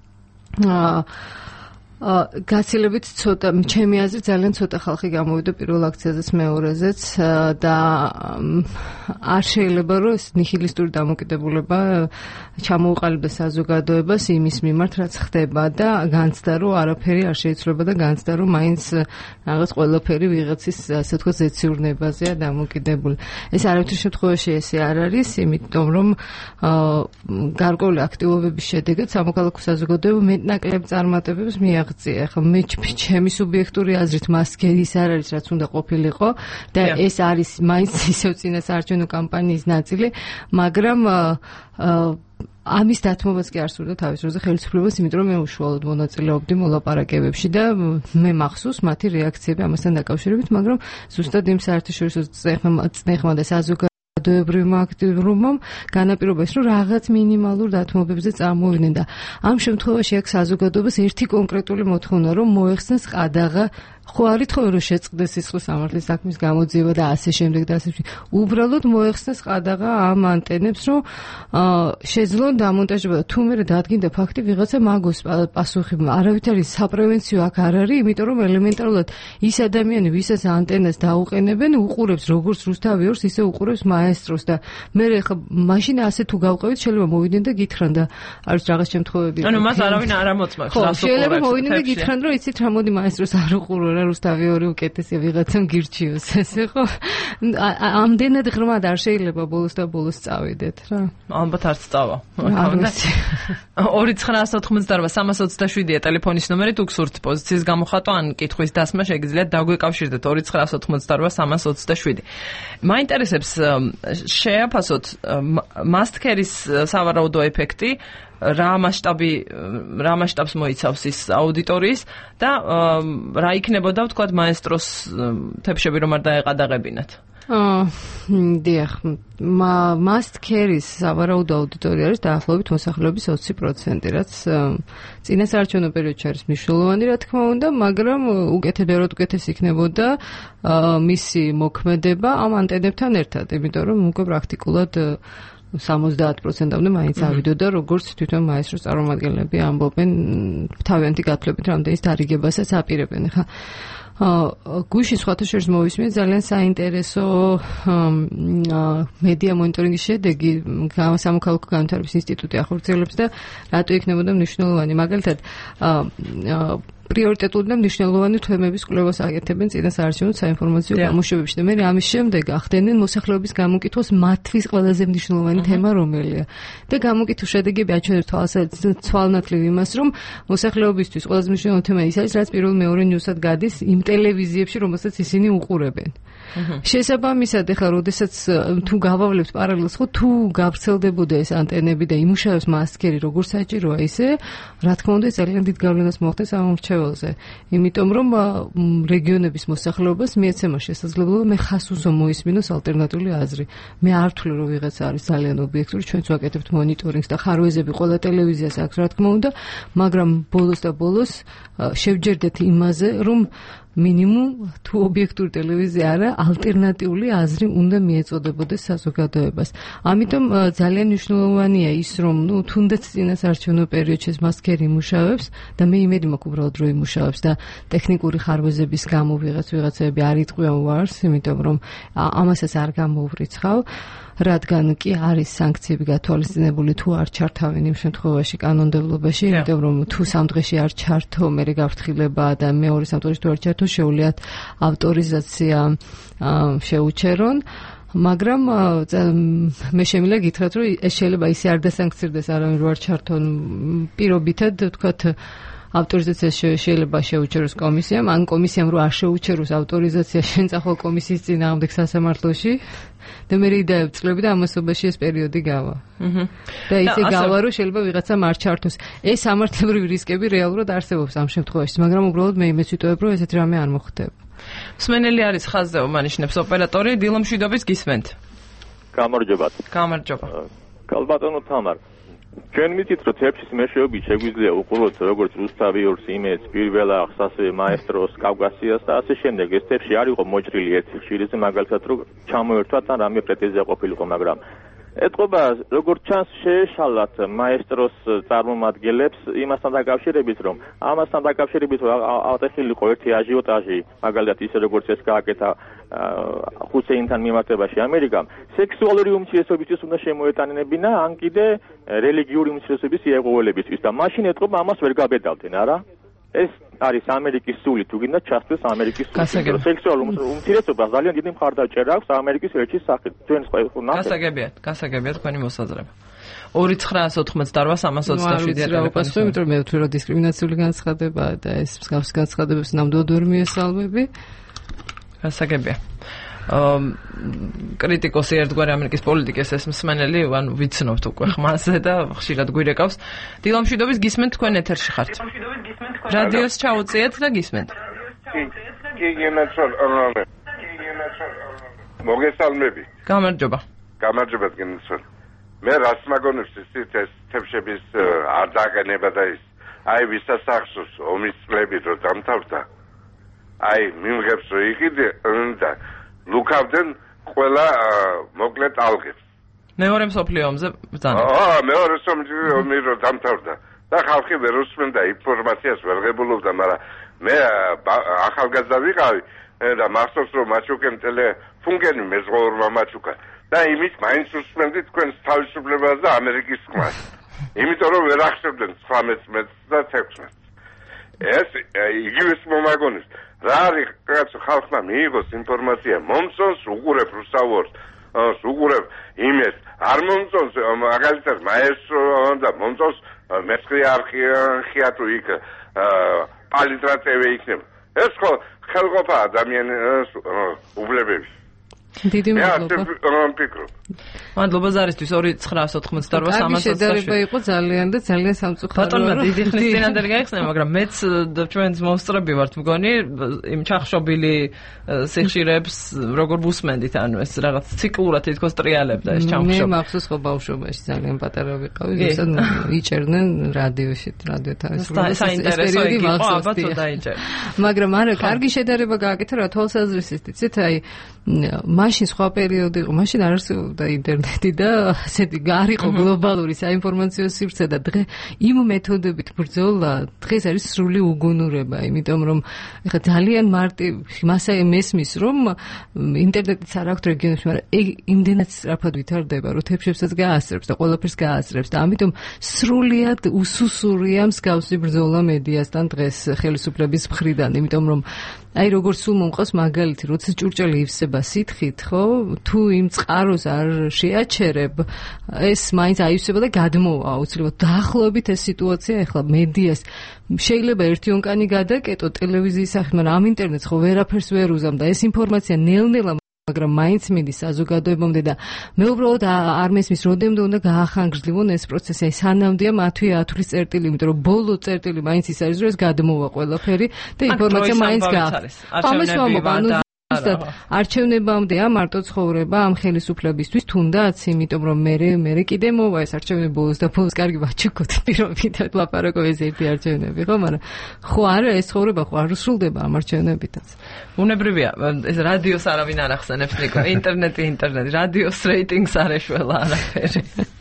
გაცილებით ცოტა, ჩემი აზრით ძალიან ცოტა ხალხი გამოვიდა პირველ აქციაზეც მეორეზეც და არ შეიძლება რომ ეს ნიჰილისტური დამოკიდებულება ჩამოუყალიბდეს საზოგადოებას იმის მიმართ, რაც ხდება და განცდა რომ არაფერი არ შეიცვლება და განცდა რომ მაინც რაღაც ყველაფერი ვიღაცის ასე ვთქვათ ზეციურნებაზეა დამოკიდებული. ეს არავითარ შემთხვევაში ესე არ არის, იმიტომ რომ გარკვეული აქტივობების შედეგად სამოქალაქო საზოგადოება მეტნაკლებ წარმატებებს მიაღწია. ახლა მე ჩემი სუბიექტური აზრით მას ის არ არის, რაც უნდა ყოფილიყო და ეს არის მაინც ისევ წინასაარჩევნო კამპანიის ნაწილი, მაგრამ ამის დათმობაც კი არ სურდა თავის დროზე ხელისუფლებას, იმიტომ რომ მე უშუალოდ მონაწილეობდი მოლაპარაკებებში და მე მახსოვს მათი რეაქციები ამასთან დაკავშირებით, მაგრამ ზუსტად იმ საერთაშორისო წნეხმა და საზოგადოებრივმა აქტიურობამ განაპირობა ის, რომ რაღაც მინიმალურ დათმობებზე წარმოვიდნენ და ამ შემთხვევაში აქ საზოგადოებას ერთი კონკრეტული მოთხოვნა, რომ მოეხსნას ყადაღა, ხო არ ითხოვენ რომ შეწყდეს სისხლის სამართლის საქმის გამოძიება და ასე შემდეგ და ასე შემდეგ. უბრალოდ მოეხსნას ყადაღა ამ ანტენებს, რომ შეძლონ დამონტაჟება და თუ მერე დადგინდა ფაქტი ვიღაცა მაგოს პასუხი არავითარი საპრევენციო აქ არ არის, იმიტომ რომ ელემენტარულად ის ადამიანი, ვისაც ანტენას დაუყენებენ, უყურებს როგორც რუსთავი ორს, ისე უყურებს მაესტროს და მე ხა მაშინ ასე თუ გავყევით, შეიძლება მოვიდნენ და გითხრან და არის რაღაც შემთხვევები. ანუ მას არავინ არ ამოწმებს, რას უყურებს. შეიძლება მოვიდნენ და გითხრან, რომ იცით რა მოდი მაესტროს არ უყურო. რუსთავი ორი უკეთესია ვიღაცამ გირჩიოს ესე ხო ამდენად ღრმად არ შეიძლება ბოლოს და ბოლოს წავიდეთ რა ალბათ არ წავა 2988327-ია ტელეფონის ნომერი თუ გსურთ პოზიციის გამოხატვა ან კითხვის დასმა შეგიძლიათ დაგვეკავშირდეთ 2988327 მაინტერესებს შეაფასოთ მასტქერის სავარაუდო ეფექტი რა მასშტაბს მოიცავს ის აუდიტორიის და რა იქნებოდა ვთქვათ მაესტროს თებშები რომ არ დაეყადაღებინათ. დიახ, მასტქერის სავარაუდო აუდიტორია არის დაახლოებით მოსახლეობის 20%, რაც წინასაარჩევნო პერიოდში არის მნიშვნელოვანი, რა თქმა უნდა, მაგრამ უკეთებად უკეთეს იქნებოდა მისი მოქმედება ამ ანტენებთან ერთად, იმიტომ რომ უკვე პრაქტიკულად 70%-მდე მაინც ავიდოდა, როგორც თვითონ მაესტროს წარმომადგენლები ამბობენ, თავიანთი გათვლებით რამდენის დარიგებასაც აპირებენ. ხა გუშინ სხვათა შორის მოვისმენთ ძალიან საინტერესო მედია მონიტორინგის შედეგი სამოქალაქო განვითარების ინსტიტუტი ახორციელებს და რატო იქნებოდა მნიშვნელოვანი. მაგალითად პრიორიტეტული და მნიშვნელოვანი თემების კვლევას აკეთებენ წინა საარჩევნო საინფორმაციო გამოშვებებში და მე ამის შემდეგ ახდენენ მოსახლეობის გამოკითხოს მათთვის ყველაზე მნიშვნელოვანი თემა რომელია და გამოკითხვის შედეგები აჩვენებს თვალნათლივ იმას რომ მოსახლეობისთვის ყველაზე მნიშვნელოვანი თემა ის არის რაც პირველ მეორე ნიუსად გადის იმ ტელევიზიებში რომელსაც ისინი უყურებენ შესაბამისად ეხლა როდესაც თუ გავავლებთ პარალელს ხო თუ გავრცელდებოდა ეს ანტენები და იმუშავებს მასკერი როგორც საჭიროა ისე რა თქმა უნდა ძალიან დიდ გავლენას მოახდენს ამ მრჩეველზე იმიტომ რომ რეგიონების მოსახლეობას მიეცემა შესაძლებლობა მე ხას უსო მოისმინოს ალტერნატიული აზრი მე არ ვთვლი რომ ვიღაცა არის ძალიან ობიექტური ჩვენც ვაკეთებთ მონიტორინგს და ხარვეზები ყველა ტელევიზიას აქვს რა თქმა უნდა მაგრამ ბოლოს და ბოლოს შევჯერდეთ იმაზე რომ მინიმუმ თუ ობიექტური ტელევიზია არა ალტერნატიული აზრი უნდა მიეწოდებოდეს საზოგადოებას. ამიტომ ძალიან მნიშვნელოვანია ის რომ თუნდაც წინასაარჩევნო პერიოდში მასკერი იმუშავებს და მე იმედი მაქვს უბრალოდ რომ იმუშავებს და ტექნიკური ხარვეზების გამო ვიღაცები არ იტყვიან ვარს, იმიტომ რომ ამასაც არ გამოვრიცხავ. რადგან კი არის სანქციები გათვალისწინებული თუ არ ჩართავენ იმ შემთხვევაში კანონმდებლობაში, იმიტომ რომ თუ სამ დღეში არ ჩართო, მერე გაფრთხილება და მეორე სამ დღეში თუ არ ჩართო, შეუძლიათ ავტორიზაცია შეუჩერონ. მაგრამ მე შემიძლია გითხრათ, რომ ეს შეიძლება ისე არ დასანქცირდეს არავინ რო არ ჩართონ პირობითად, თქვათ ავტორიზაცია შეიძლება შეუჩეროს კომისიამ, ან კომისიამ რო არ შეუჩეროს ავტორიზაცია შენწახვალ კომისიის წინააღმდეგ სასამართლოში და მე დაევწლები და ამასობაში ეს პერიოდი გავა. და ისე გავა რომ შეიძლება ვიღაცამ არ ჩართოს. ეს სამართლებრივი რისკები რეალურად არსებობს ამ შემთხვევაში, მაგრამ უბრალოდ მე იმეც ვიტყობ, რომ ესეთი რამე არ მოხდება. მსმენელი არის ხაზზე უმანიშნებს ოპერატორი დილო მშვიდობით გისმენთ. გამარჯობათ. გამარჯობა. კალბატონო თამარ ჩვენ მიწით რომ თეფშის მეშვეობით შეგვიძლია უყუროთ როგორც რუსთავიორს, იმედს, პირველახს, ასევე მაესტროს, კავკასიას და ასე შემდეგ. ეს თეფში არ იყო მოჭრილი ერთი ხშირზე, მაგალითად რომ ჩამოერთვათ ან რამე პრეტენზია ყოფილიყო, მაგრამ ეთყობა როგორც ჩანს შეეშალათ მაესტროს წარმომადგენლებს იმასთან დაკავშირებით რომ ავტეხილიყო ერთი აჟიოტაჟი, მაგალითად ისე როგორც ეს გააკეთა ხუსეინთან მიმართებაში ამერიკამ, სექსუალური უმცირესობისთვის უნდა შემოეტანებინა ან კიდე რელიგიური უმცირესობის იეღოველებისთვის და მაშინ ეთყობა ამას ვერ გაბედავდნენ, არა? ეს არის ამერიკის სული, თუ გინდა ჩასწრეს ამერიკის სული. სექსუალურ უმცირესობას ძალიან დიდი მხარდაჭერა აქვს ამერიკის ელჩის სახით. ჩვენ გასაგებია თქვენი მოსაზრება. 2988-327 ტელეფონი. იმიტომ რომ მე ვთვლი რომ დისკრიმინაციული განცხადება და ეს მსგავს განცხადებებს ნამდვილად ვერ მიესალმები. გასაგებია. კრიტიკოსი ერთგვარი ამერიკის პოლიტიკის ეს მსმენელი, ანუ ვიცნობთ უკვე ხმაზე და ხშირად გვირეკავს. დილო მშვიდობით გისმენთ თქვენ ეთერში ხართ. რადიოს ჩაუწიეთ და გისმენთ. კი, მოგესალმები. გამარჯობა. გამარჯობა გენცვალ. მე რას მაგონებს ისეთ ეს თეფშების არ დაყენება და ის აი ვისაც ახსოვს ომის წლები რო დამთავრდა. აი მიმღებს რო იყიდე და ლუკავდნენ ყველა მოკლედ ალღებს. მეორე მსოფლიო ომზე ბრძანა. მეორე მსოფლიო ომი რო დამთავრდა და ხალხი ვერ უსმენდა ინფორმაციას ვერ ღებულობდა, მაგრამ მე ახალგაზრდა ვიყავი და მახსოვს რომ მაჩუკემ ტელეფონგენი მეზღვაურმა მაჩუკა და იმით მაინც უსმენდი თქვენს თავისუფლებას და ამერიკის ხმას. იმიტომ რომ ვერ ახსენებდნენ 19 მეტრს და 16 მეტრს. ეს იგივეს მომაგონებს. რა არის კაცო ხალხმა მიიღოს ინფორმაცია, მომწონს უყურებ რუსთავორს, უყურებ იმეს, არ მომწონს მაგალითად მაესტრო და მომწონს მეცხრე არქია თუ იქ პალიტრატევე იქნება. ეს ხო ხელყოფა ადამიანის უბლებები. დიდი მადლობა. მადლობა ზარისთვის 2988-327. შედარება იყო ძალიან და ძალიან სამწუხაროა. ბატონო დიდი ხნის წინანდ გაიხსნა, მაგრამ მეც ჩვენს მოსწრები ვართ მგონი იმ ჩახშობილი სიხშირეებს როგორ ვუსმენდით, ანუ ეს რაღაც ციკლურად თითქოს ტრიალებდა ეს ჩამხშობი. მე მახსოვს ხო ბავშვობაში ძალიან პატარა ვიყავი, ზუსტად იჭერდნენ რადიოში, რადიო თავისუფლებას. საინტერესო იყო, ალბათ დაიჭერა. მაგრამ არა, კარგი შედარება გააკეთა რა თვალსაზრისით, იცით, აი მაშინ სხვა პერიოდი იყო, მაშინ არ არსებობდა იზრდებოდა ინტერნეტი და ასეთი არ იყო გლობალური საინფორმაციო სივრცე და დღე იმ მეთოდებით ბრძოლა დღეს არის სრული უგუნურება, იმიტომ რომ ეხლა ძალიან მასა მესმის რომ ინტერნეტიც არ აქვს რეგიონებში, მაგრამ იმდენად სწრაფად ვითარდება, რომ თებშებსაც გაასწრებს და ყველაფერს გაასწრებს და ამიტომ სრულიად უსუსურია მსგავსი ბრძოლა მედიასთან დღეს ხელისუფლების მხრიდან, იმიტომ რომ აი როგორც სულ მომყავს მაგალითი, როცა ჭურჭელი ივსება სითხით, ხო, თუ იმ წყაროს არ შეაჩერებ, ეს მაინც აივსება და გადმოვა აუცილებლად. დაახლოებით ეს სიტუაცია ეხლა მედიას შეიძლება ერთი ონკანი გადაკეტო ტელევიზიის სახით, მაგრამ ამ ინტერნეტს ხო ვერაფერს ვერ უზამ და ეს ინფორმაცია ნელ-ნელა მაგრამ მაინც მიდის საზოგადოებამდე და მე უბრალოდ არ მესმის როდემდე უნდა გაახანგრძლივონ ეს პროცესი. აი სანამდეა მათვე ათვლის წერტილი, იმიტომ რომ ბოლო წერტილი მაინც ის არის, რომ ეს გადმოვა ყველაფერი და ინფორმაცია მაინც გაახანგრძლივოს. არჩევნებამდეა მარტო ცხოვრება ამ ხელისუფლებისთვის, თუნდაც იმიტომ რომ მე კიდე მოვა ეს არჩევნები ბოლოს და ბოლოს კარგი ვაჩუქოთ პირობითად ლაპარაკობ ეს ერთი არჩევნები, ხო, მაგრამ ხო არა ეს ცხოვრება ხო არ სრულდება ამ არჩევნებითაც. უნებრივია, ეს რადიოს არავინ არ ახსენებს ნიკო, ინტერნეტი, რადიოს რეიტინგს არ ეშველა არაფერი.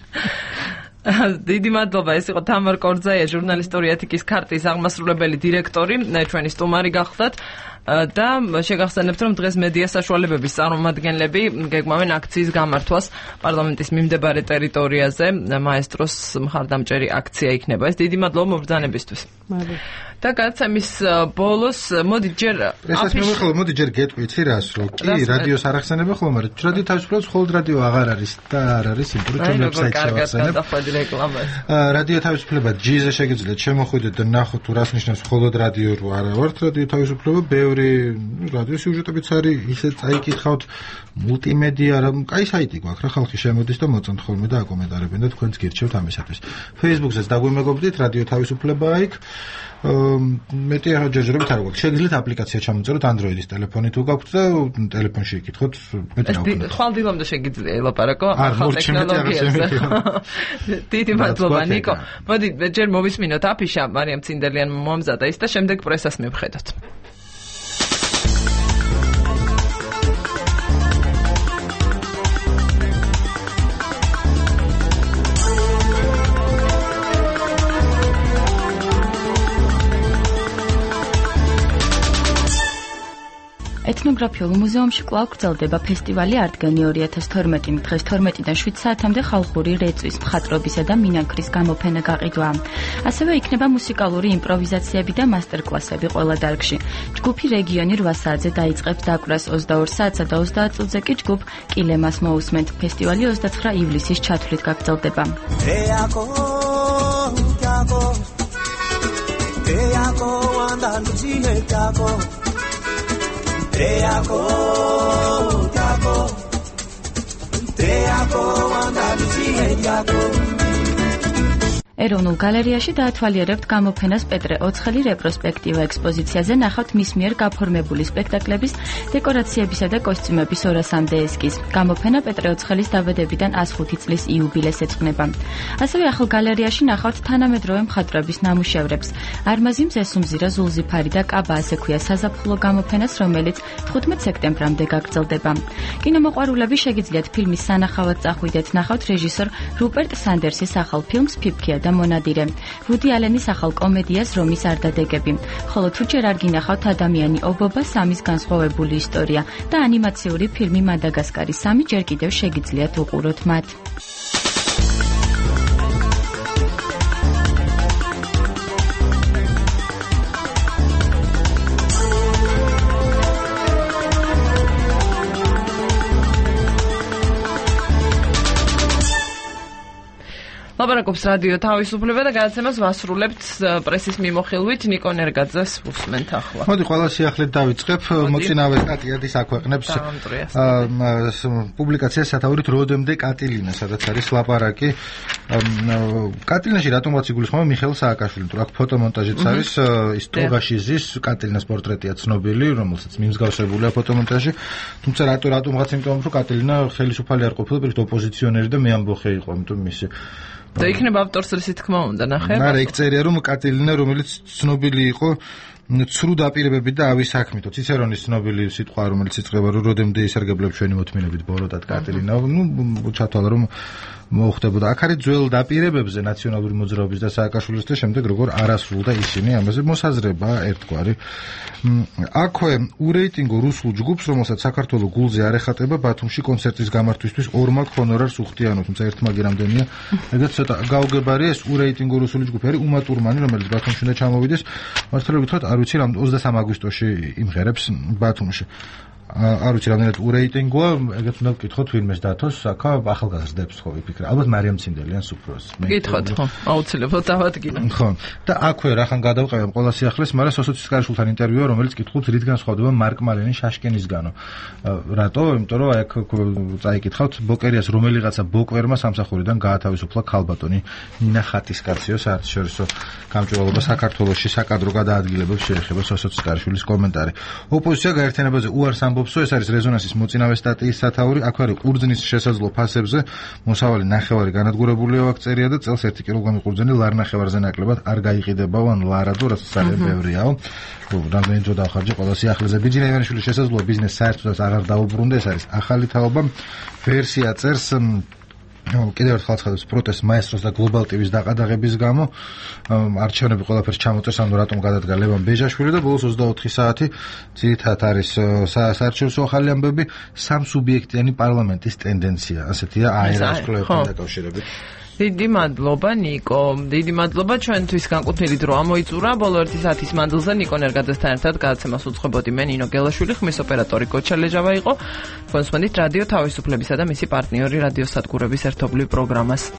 დიდი მადლობა, ეს იყო თამარ კორძაია, ჟურნალისტური ეთიკის ქარტიის აღმასრულებელი დირექტორი, ჩვენი სტუმარი გახლდათ. და შეგახსენებთ, რომ დღეს მედია საშუალებების წარმომადგენლები გეგმავენ აქციის გამართვას პარლამენტის მიმდებარე ტერიტორიაზე. მაესტროს მხარდამჭერი აქცია იქნება. ეს დიდი მადლობა მობრძანებისთვის. და გადაცემის ბოლოს მოდი ჯერ გეტყვით რას, რომ კი რადიოს არ ახსენებ ხოლმე, მაგრამ რადიო თავისუფლებას მხოლოდ რადიო აღარ არის და არ არის იმ ვებსაიტზე ახსენებ. რადიო თავისუფლება G-ზე შეგიძლიათ შემოხვიდეთ და ნახოთ თუ რას ნიშნავს მხოლოდ რადიო რო არა ვართ რადიო თავისუფლება. ბევრი რადიო სიუჟეტებიც არის, ისე წაიკითხავთ მულტიმედია, კაი საიტი გვაქვს რა, ხალხი შემოდის და მოწონთ ხოლმე და აკომენტარებენ და თქვენც გირჩევთ ამისათვის. Facebook-ზეც დაგვიმეგობრდით, რადიო თავისუფლება იქ. მეტი ჯერჯერობით არ გვაქვს. შეგიძლიათ აპლიკაცია ჩამოწეროთ Android-ის ტელეფონით თუ გაქვთ და ტელეფონში იკითხოთ. მეტი რა ვქნა. ხვალდილამდე შეგიძლია ელაპარაკო ახალ ტექნოლოგიებზე. დიდი მადლობა ნიკო. მოდი ჯერ მოვისმინოთ აფიშა, მარიამ ცინდელიან მომამზადა ის და შემდეგ პრესას მივხედოთ. ეთნოგრაფიულ მუზეუმში კვლავ გრძელდება ფესტივალი არტგენი 2012. დღეს 12-დან 7 საათამდე ხალხური რეწვის, მხატვრობისა და მინანქრის გამოფენა გაყიდვა. ასევე იქნება მუსიკალური იმპროვიზაციები და მასტერკლასები ყველა დარგში. ჯგუფი რეგიონი 8 საათზე დაიწყებს დაკვრას, 22 საათსა და 30 წუთზე კი ჯგუფ კილემას მოусმენთ. ფესტივალი 29 ივლისის ჩათვლით გაგრძელდება. ეროვნულ გალერეაში დაათვალიერებთ გამოფენას პეტრე ოცხელი რეტროსპექტივა ექსპოზიციაზე ნახავთ მის მიერ გაფორმებული სპექტაკლების, დეკორაციებისა და კოსტიუმების 200-მდე ესკიზ. გამოფენა პეტრე ოცხელის დაბადებიდან 105 წლის იუბილეს ეძღვნება. ასევე ახალ გალერეაში ნახავთ თანამედროვე მხატვრების ნამუშევრებს. არმაზი მზესუმზირა, ზულზიფარი და კაბა ასე ქვია საზაფხულო გამოფენას, რომელიც 15 სექტემბრამდე გაგრძელდება. კინომოყვარულები შეგიძლიათ ფილმის სანახავად წახვიდეთ, ნახავთ რეჟისორ რუპერტ სანდერსის ახალ ფილმს ფიფქია და მონადირე. ვუდი ალენის ახალ კომედიას რომის არდადეგები. ხოლო თუ ჯერ არ გინახავთ ადამიანი ობობა, სამის განსხვავებული ისტორია და ანიმაციური ფილმი მადაგასკარი 3 ჯერ კიდევ შეგიძლიათ უყუროთ მათ. ლაპარაკობს რადიო თავისუფლება და გადაცემას ვასრულებთ პრესის მიმოხილვით ნიკო ნერგაძეს უსმენთ ახლა. მოდი ყველა სიახლით დავიწყებ. მოწინავე სტატიადის აქვეყნებს პუბლიკაციას სათაურით როდემდე კატილინა, სადაც არის ლაპარაკი. კატილინაში რატომაც იგულისხმება მიხეილ სააკაშვილი, თუ აქ ფოტომონტაჟიც არის, ის ტოგაშიზის კატილინას პორტრეტია ცნობილი, რომელსაც მიმსგავსებულია ფოტომონტაჟი. თუმცა რატომღაც იმიტომ რომ კატილინა ხელისუფალი არ ყოფილა, პირიქით ოპოზიციონერი და მეამბოხე იყო, ამიტომ მისი და იქნება ავტორის რისი თქმა უნდა, ნახე. არა, იქ წერია რომ კატილინა, რომელიც ცნობილი იყო ცრუ დაპირებებით და ავი საქმითო ციცერონის ცნობილი სიტყვა რომელიც იწყება რომ როდემდე ისარგებლებ ჩვენი მოთმინებით ბოლოდად კატერინა ჩათვალა რომ მოხდებოდა აქ არის ძველ დაპირებებზე ნაციონალური მოძრაობის და სააკაშვილის და შემდეგ როგორ არასრულდა ისინი ამაზე მოსაზრება ერთგვარი აქვე ურეიტინგო რუსულ ჯგუფს რომელსაც საქართველოს გულზე არ ეხატება ბათუმში კონცერტის გამართვისთვის ორმაგ ჰონორარს უხდიანო თუმცა ერთმაგი რამდენია ეგეც ცოტა გაუგებარია ეს ურეიტინგო რუსული ჯგუფი არის უმა ტურმანი რომელიც ბათუმში უნდა ჩამოვიდეს მართლობით ვთქვათ არ ვიცი რამ 23 აგვისტოში იმღერებს ბათუმში არ ვიცი რამდენად ურეიტინგოა ეგეც უნდა ვკითხოთ ვინმეს დათოს აქა ახალგაზრდებს ხო ვიფიქრე ალბათ მარიამ ცინდელიან სუფროს გითხოთ ხო აუცილებლად დავადგინე ხო და აქვე რახან გადავყევამ ყველა სიახლეს მაგრამ სოსოთის კარიშულთან ინტერვიუა რომელიც კითხულობს რითგან სხვადობა მარკ მალენის შაშკენისგანო რატო იმიტომ რომ აქ წაიკითხავთ ბოკერიას რომელიღაცა ბოკვერმა სამსახურიდან გაათავისუფლა ქალბატონი ნინა ხატისკაციო საერთაშორისო გამჭვირვალობა საქართველოში საკადრო გადაადგილებებს შეეხება სოსოთის კარიშულის კომენტარი ოპოზიცია გაერთიანებაზე უარს ამბობს ეს არის რეზონანსის მოწინავე სტატიის სათაური აქ არის ყურძნის შესაძლო ფასებზე მოსავალი ნახევარი განადგურებულია ვაქწერია და წელს 1 კილოგრამი ყურძენი ლარ ნახევარზე ნაკლებად არ გაიყიდებაო ან ლარადო რაც ძალიან ბევრიაო რამდენი დრო დავხარჯე ყველა სიახლეზე ბიჯინა ივანიშვილის შესაძლო ბიზნეს საერთოდაც აღარ დაუბრუნდა ეს არის ახალი თაობა ვერსია წერს კიდევ ერთხელ ცხადებს პროტესტ მაესტროს და გლობალ ტივის დაყადაღების გამო არჩევნები ყველაფერს ჩამოწერს ანუ რატომ გადადგა ლევან ბეჟაშვილი და ბოლოს 24 საათი ძირითადად არის საარჩევნო ახალი ამბები სამსუბიექტიანი პარლამენტის ტენდენცია ასეთია აეროს კლუბთან დაკავშირებით დიდი მადლობა ნიკო დიდი მადლობა ჩვენთვის განკუთვნილი დრო ამოიწურა ბოლო 1 საათის მანძილზე ნიკო ნერგაძესთან ერთად გადაცემას უძღვებოდი მე ნინო გელაშვილი ხმის ოპერატორი გოჩა ლეჟავა იყო თქვენს მანდით რადიო თავისუფლებისა და მისი პარტნიორი რადიო სადგურების ერთობლივ პროგრამას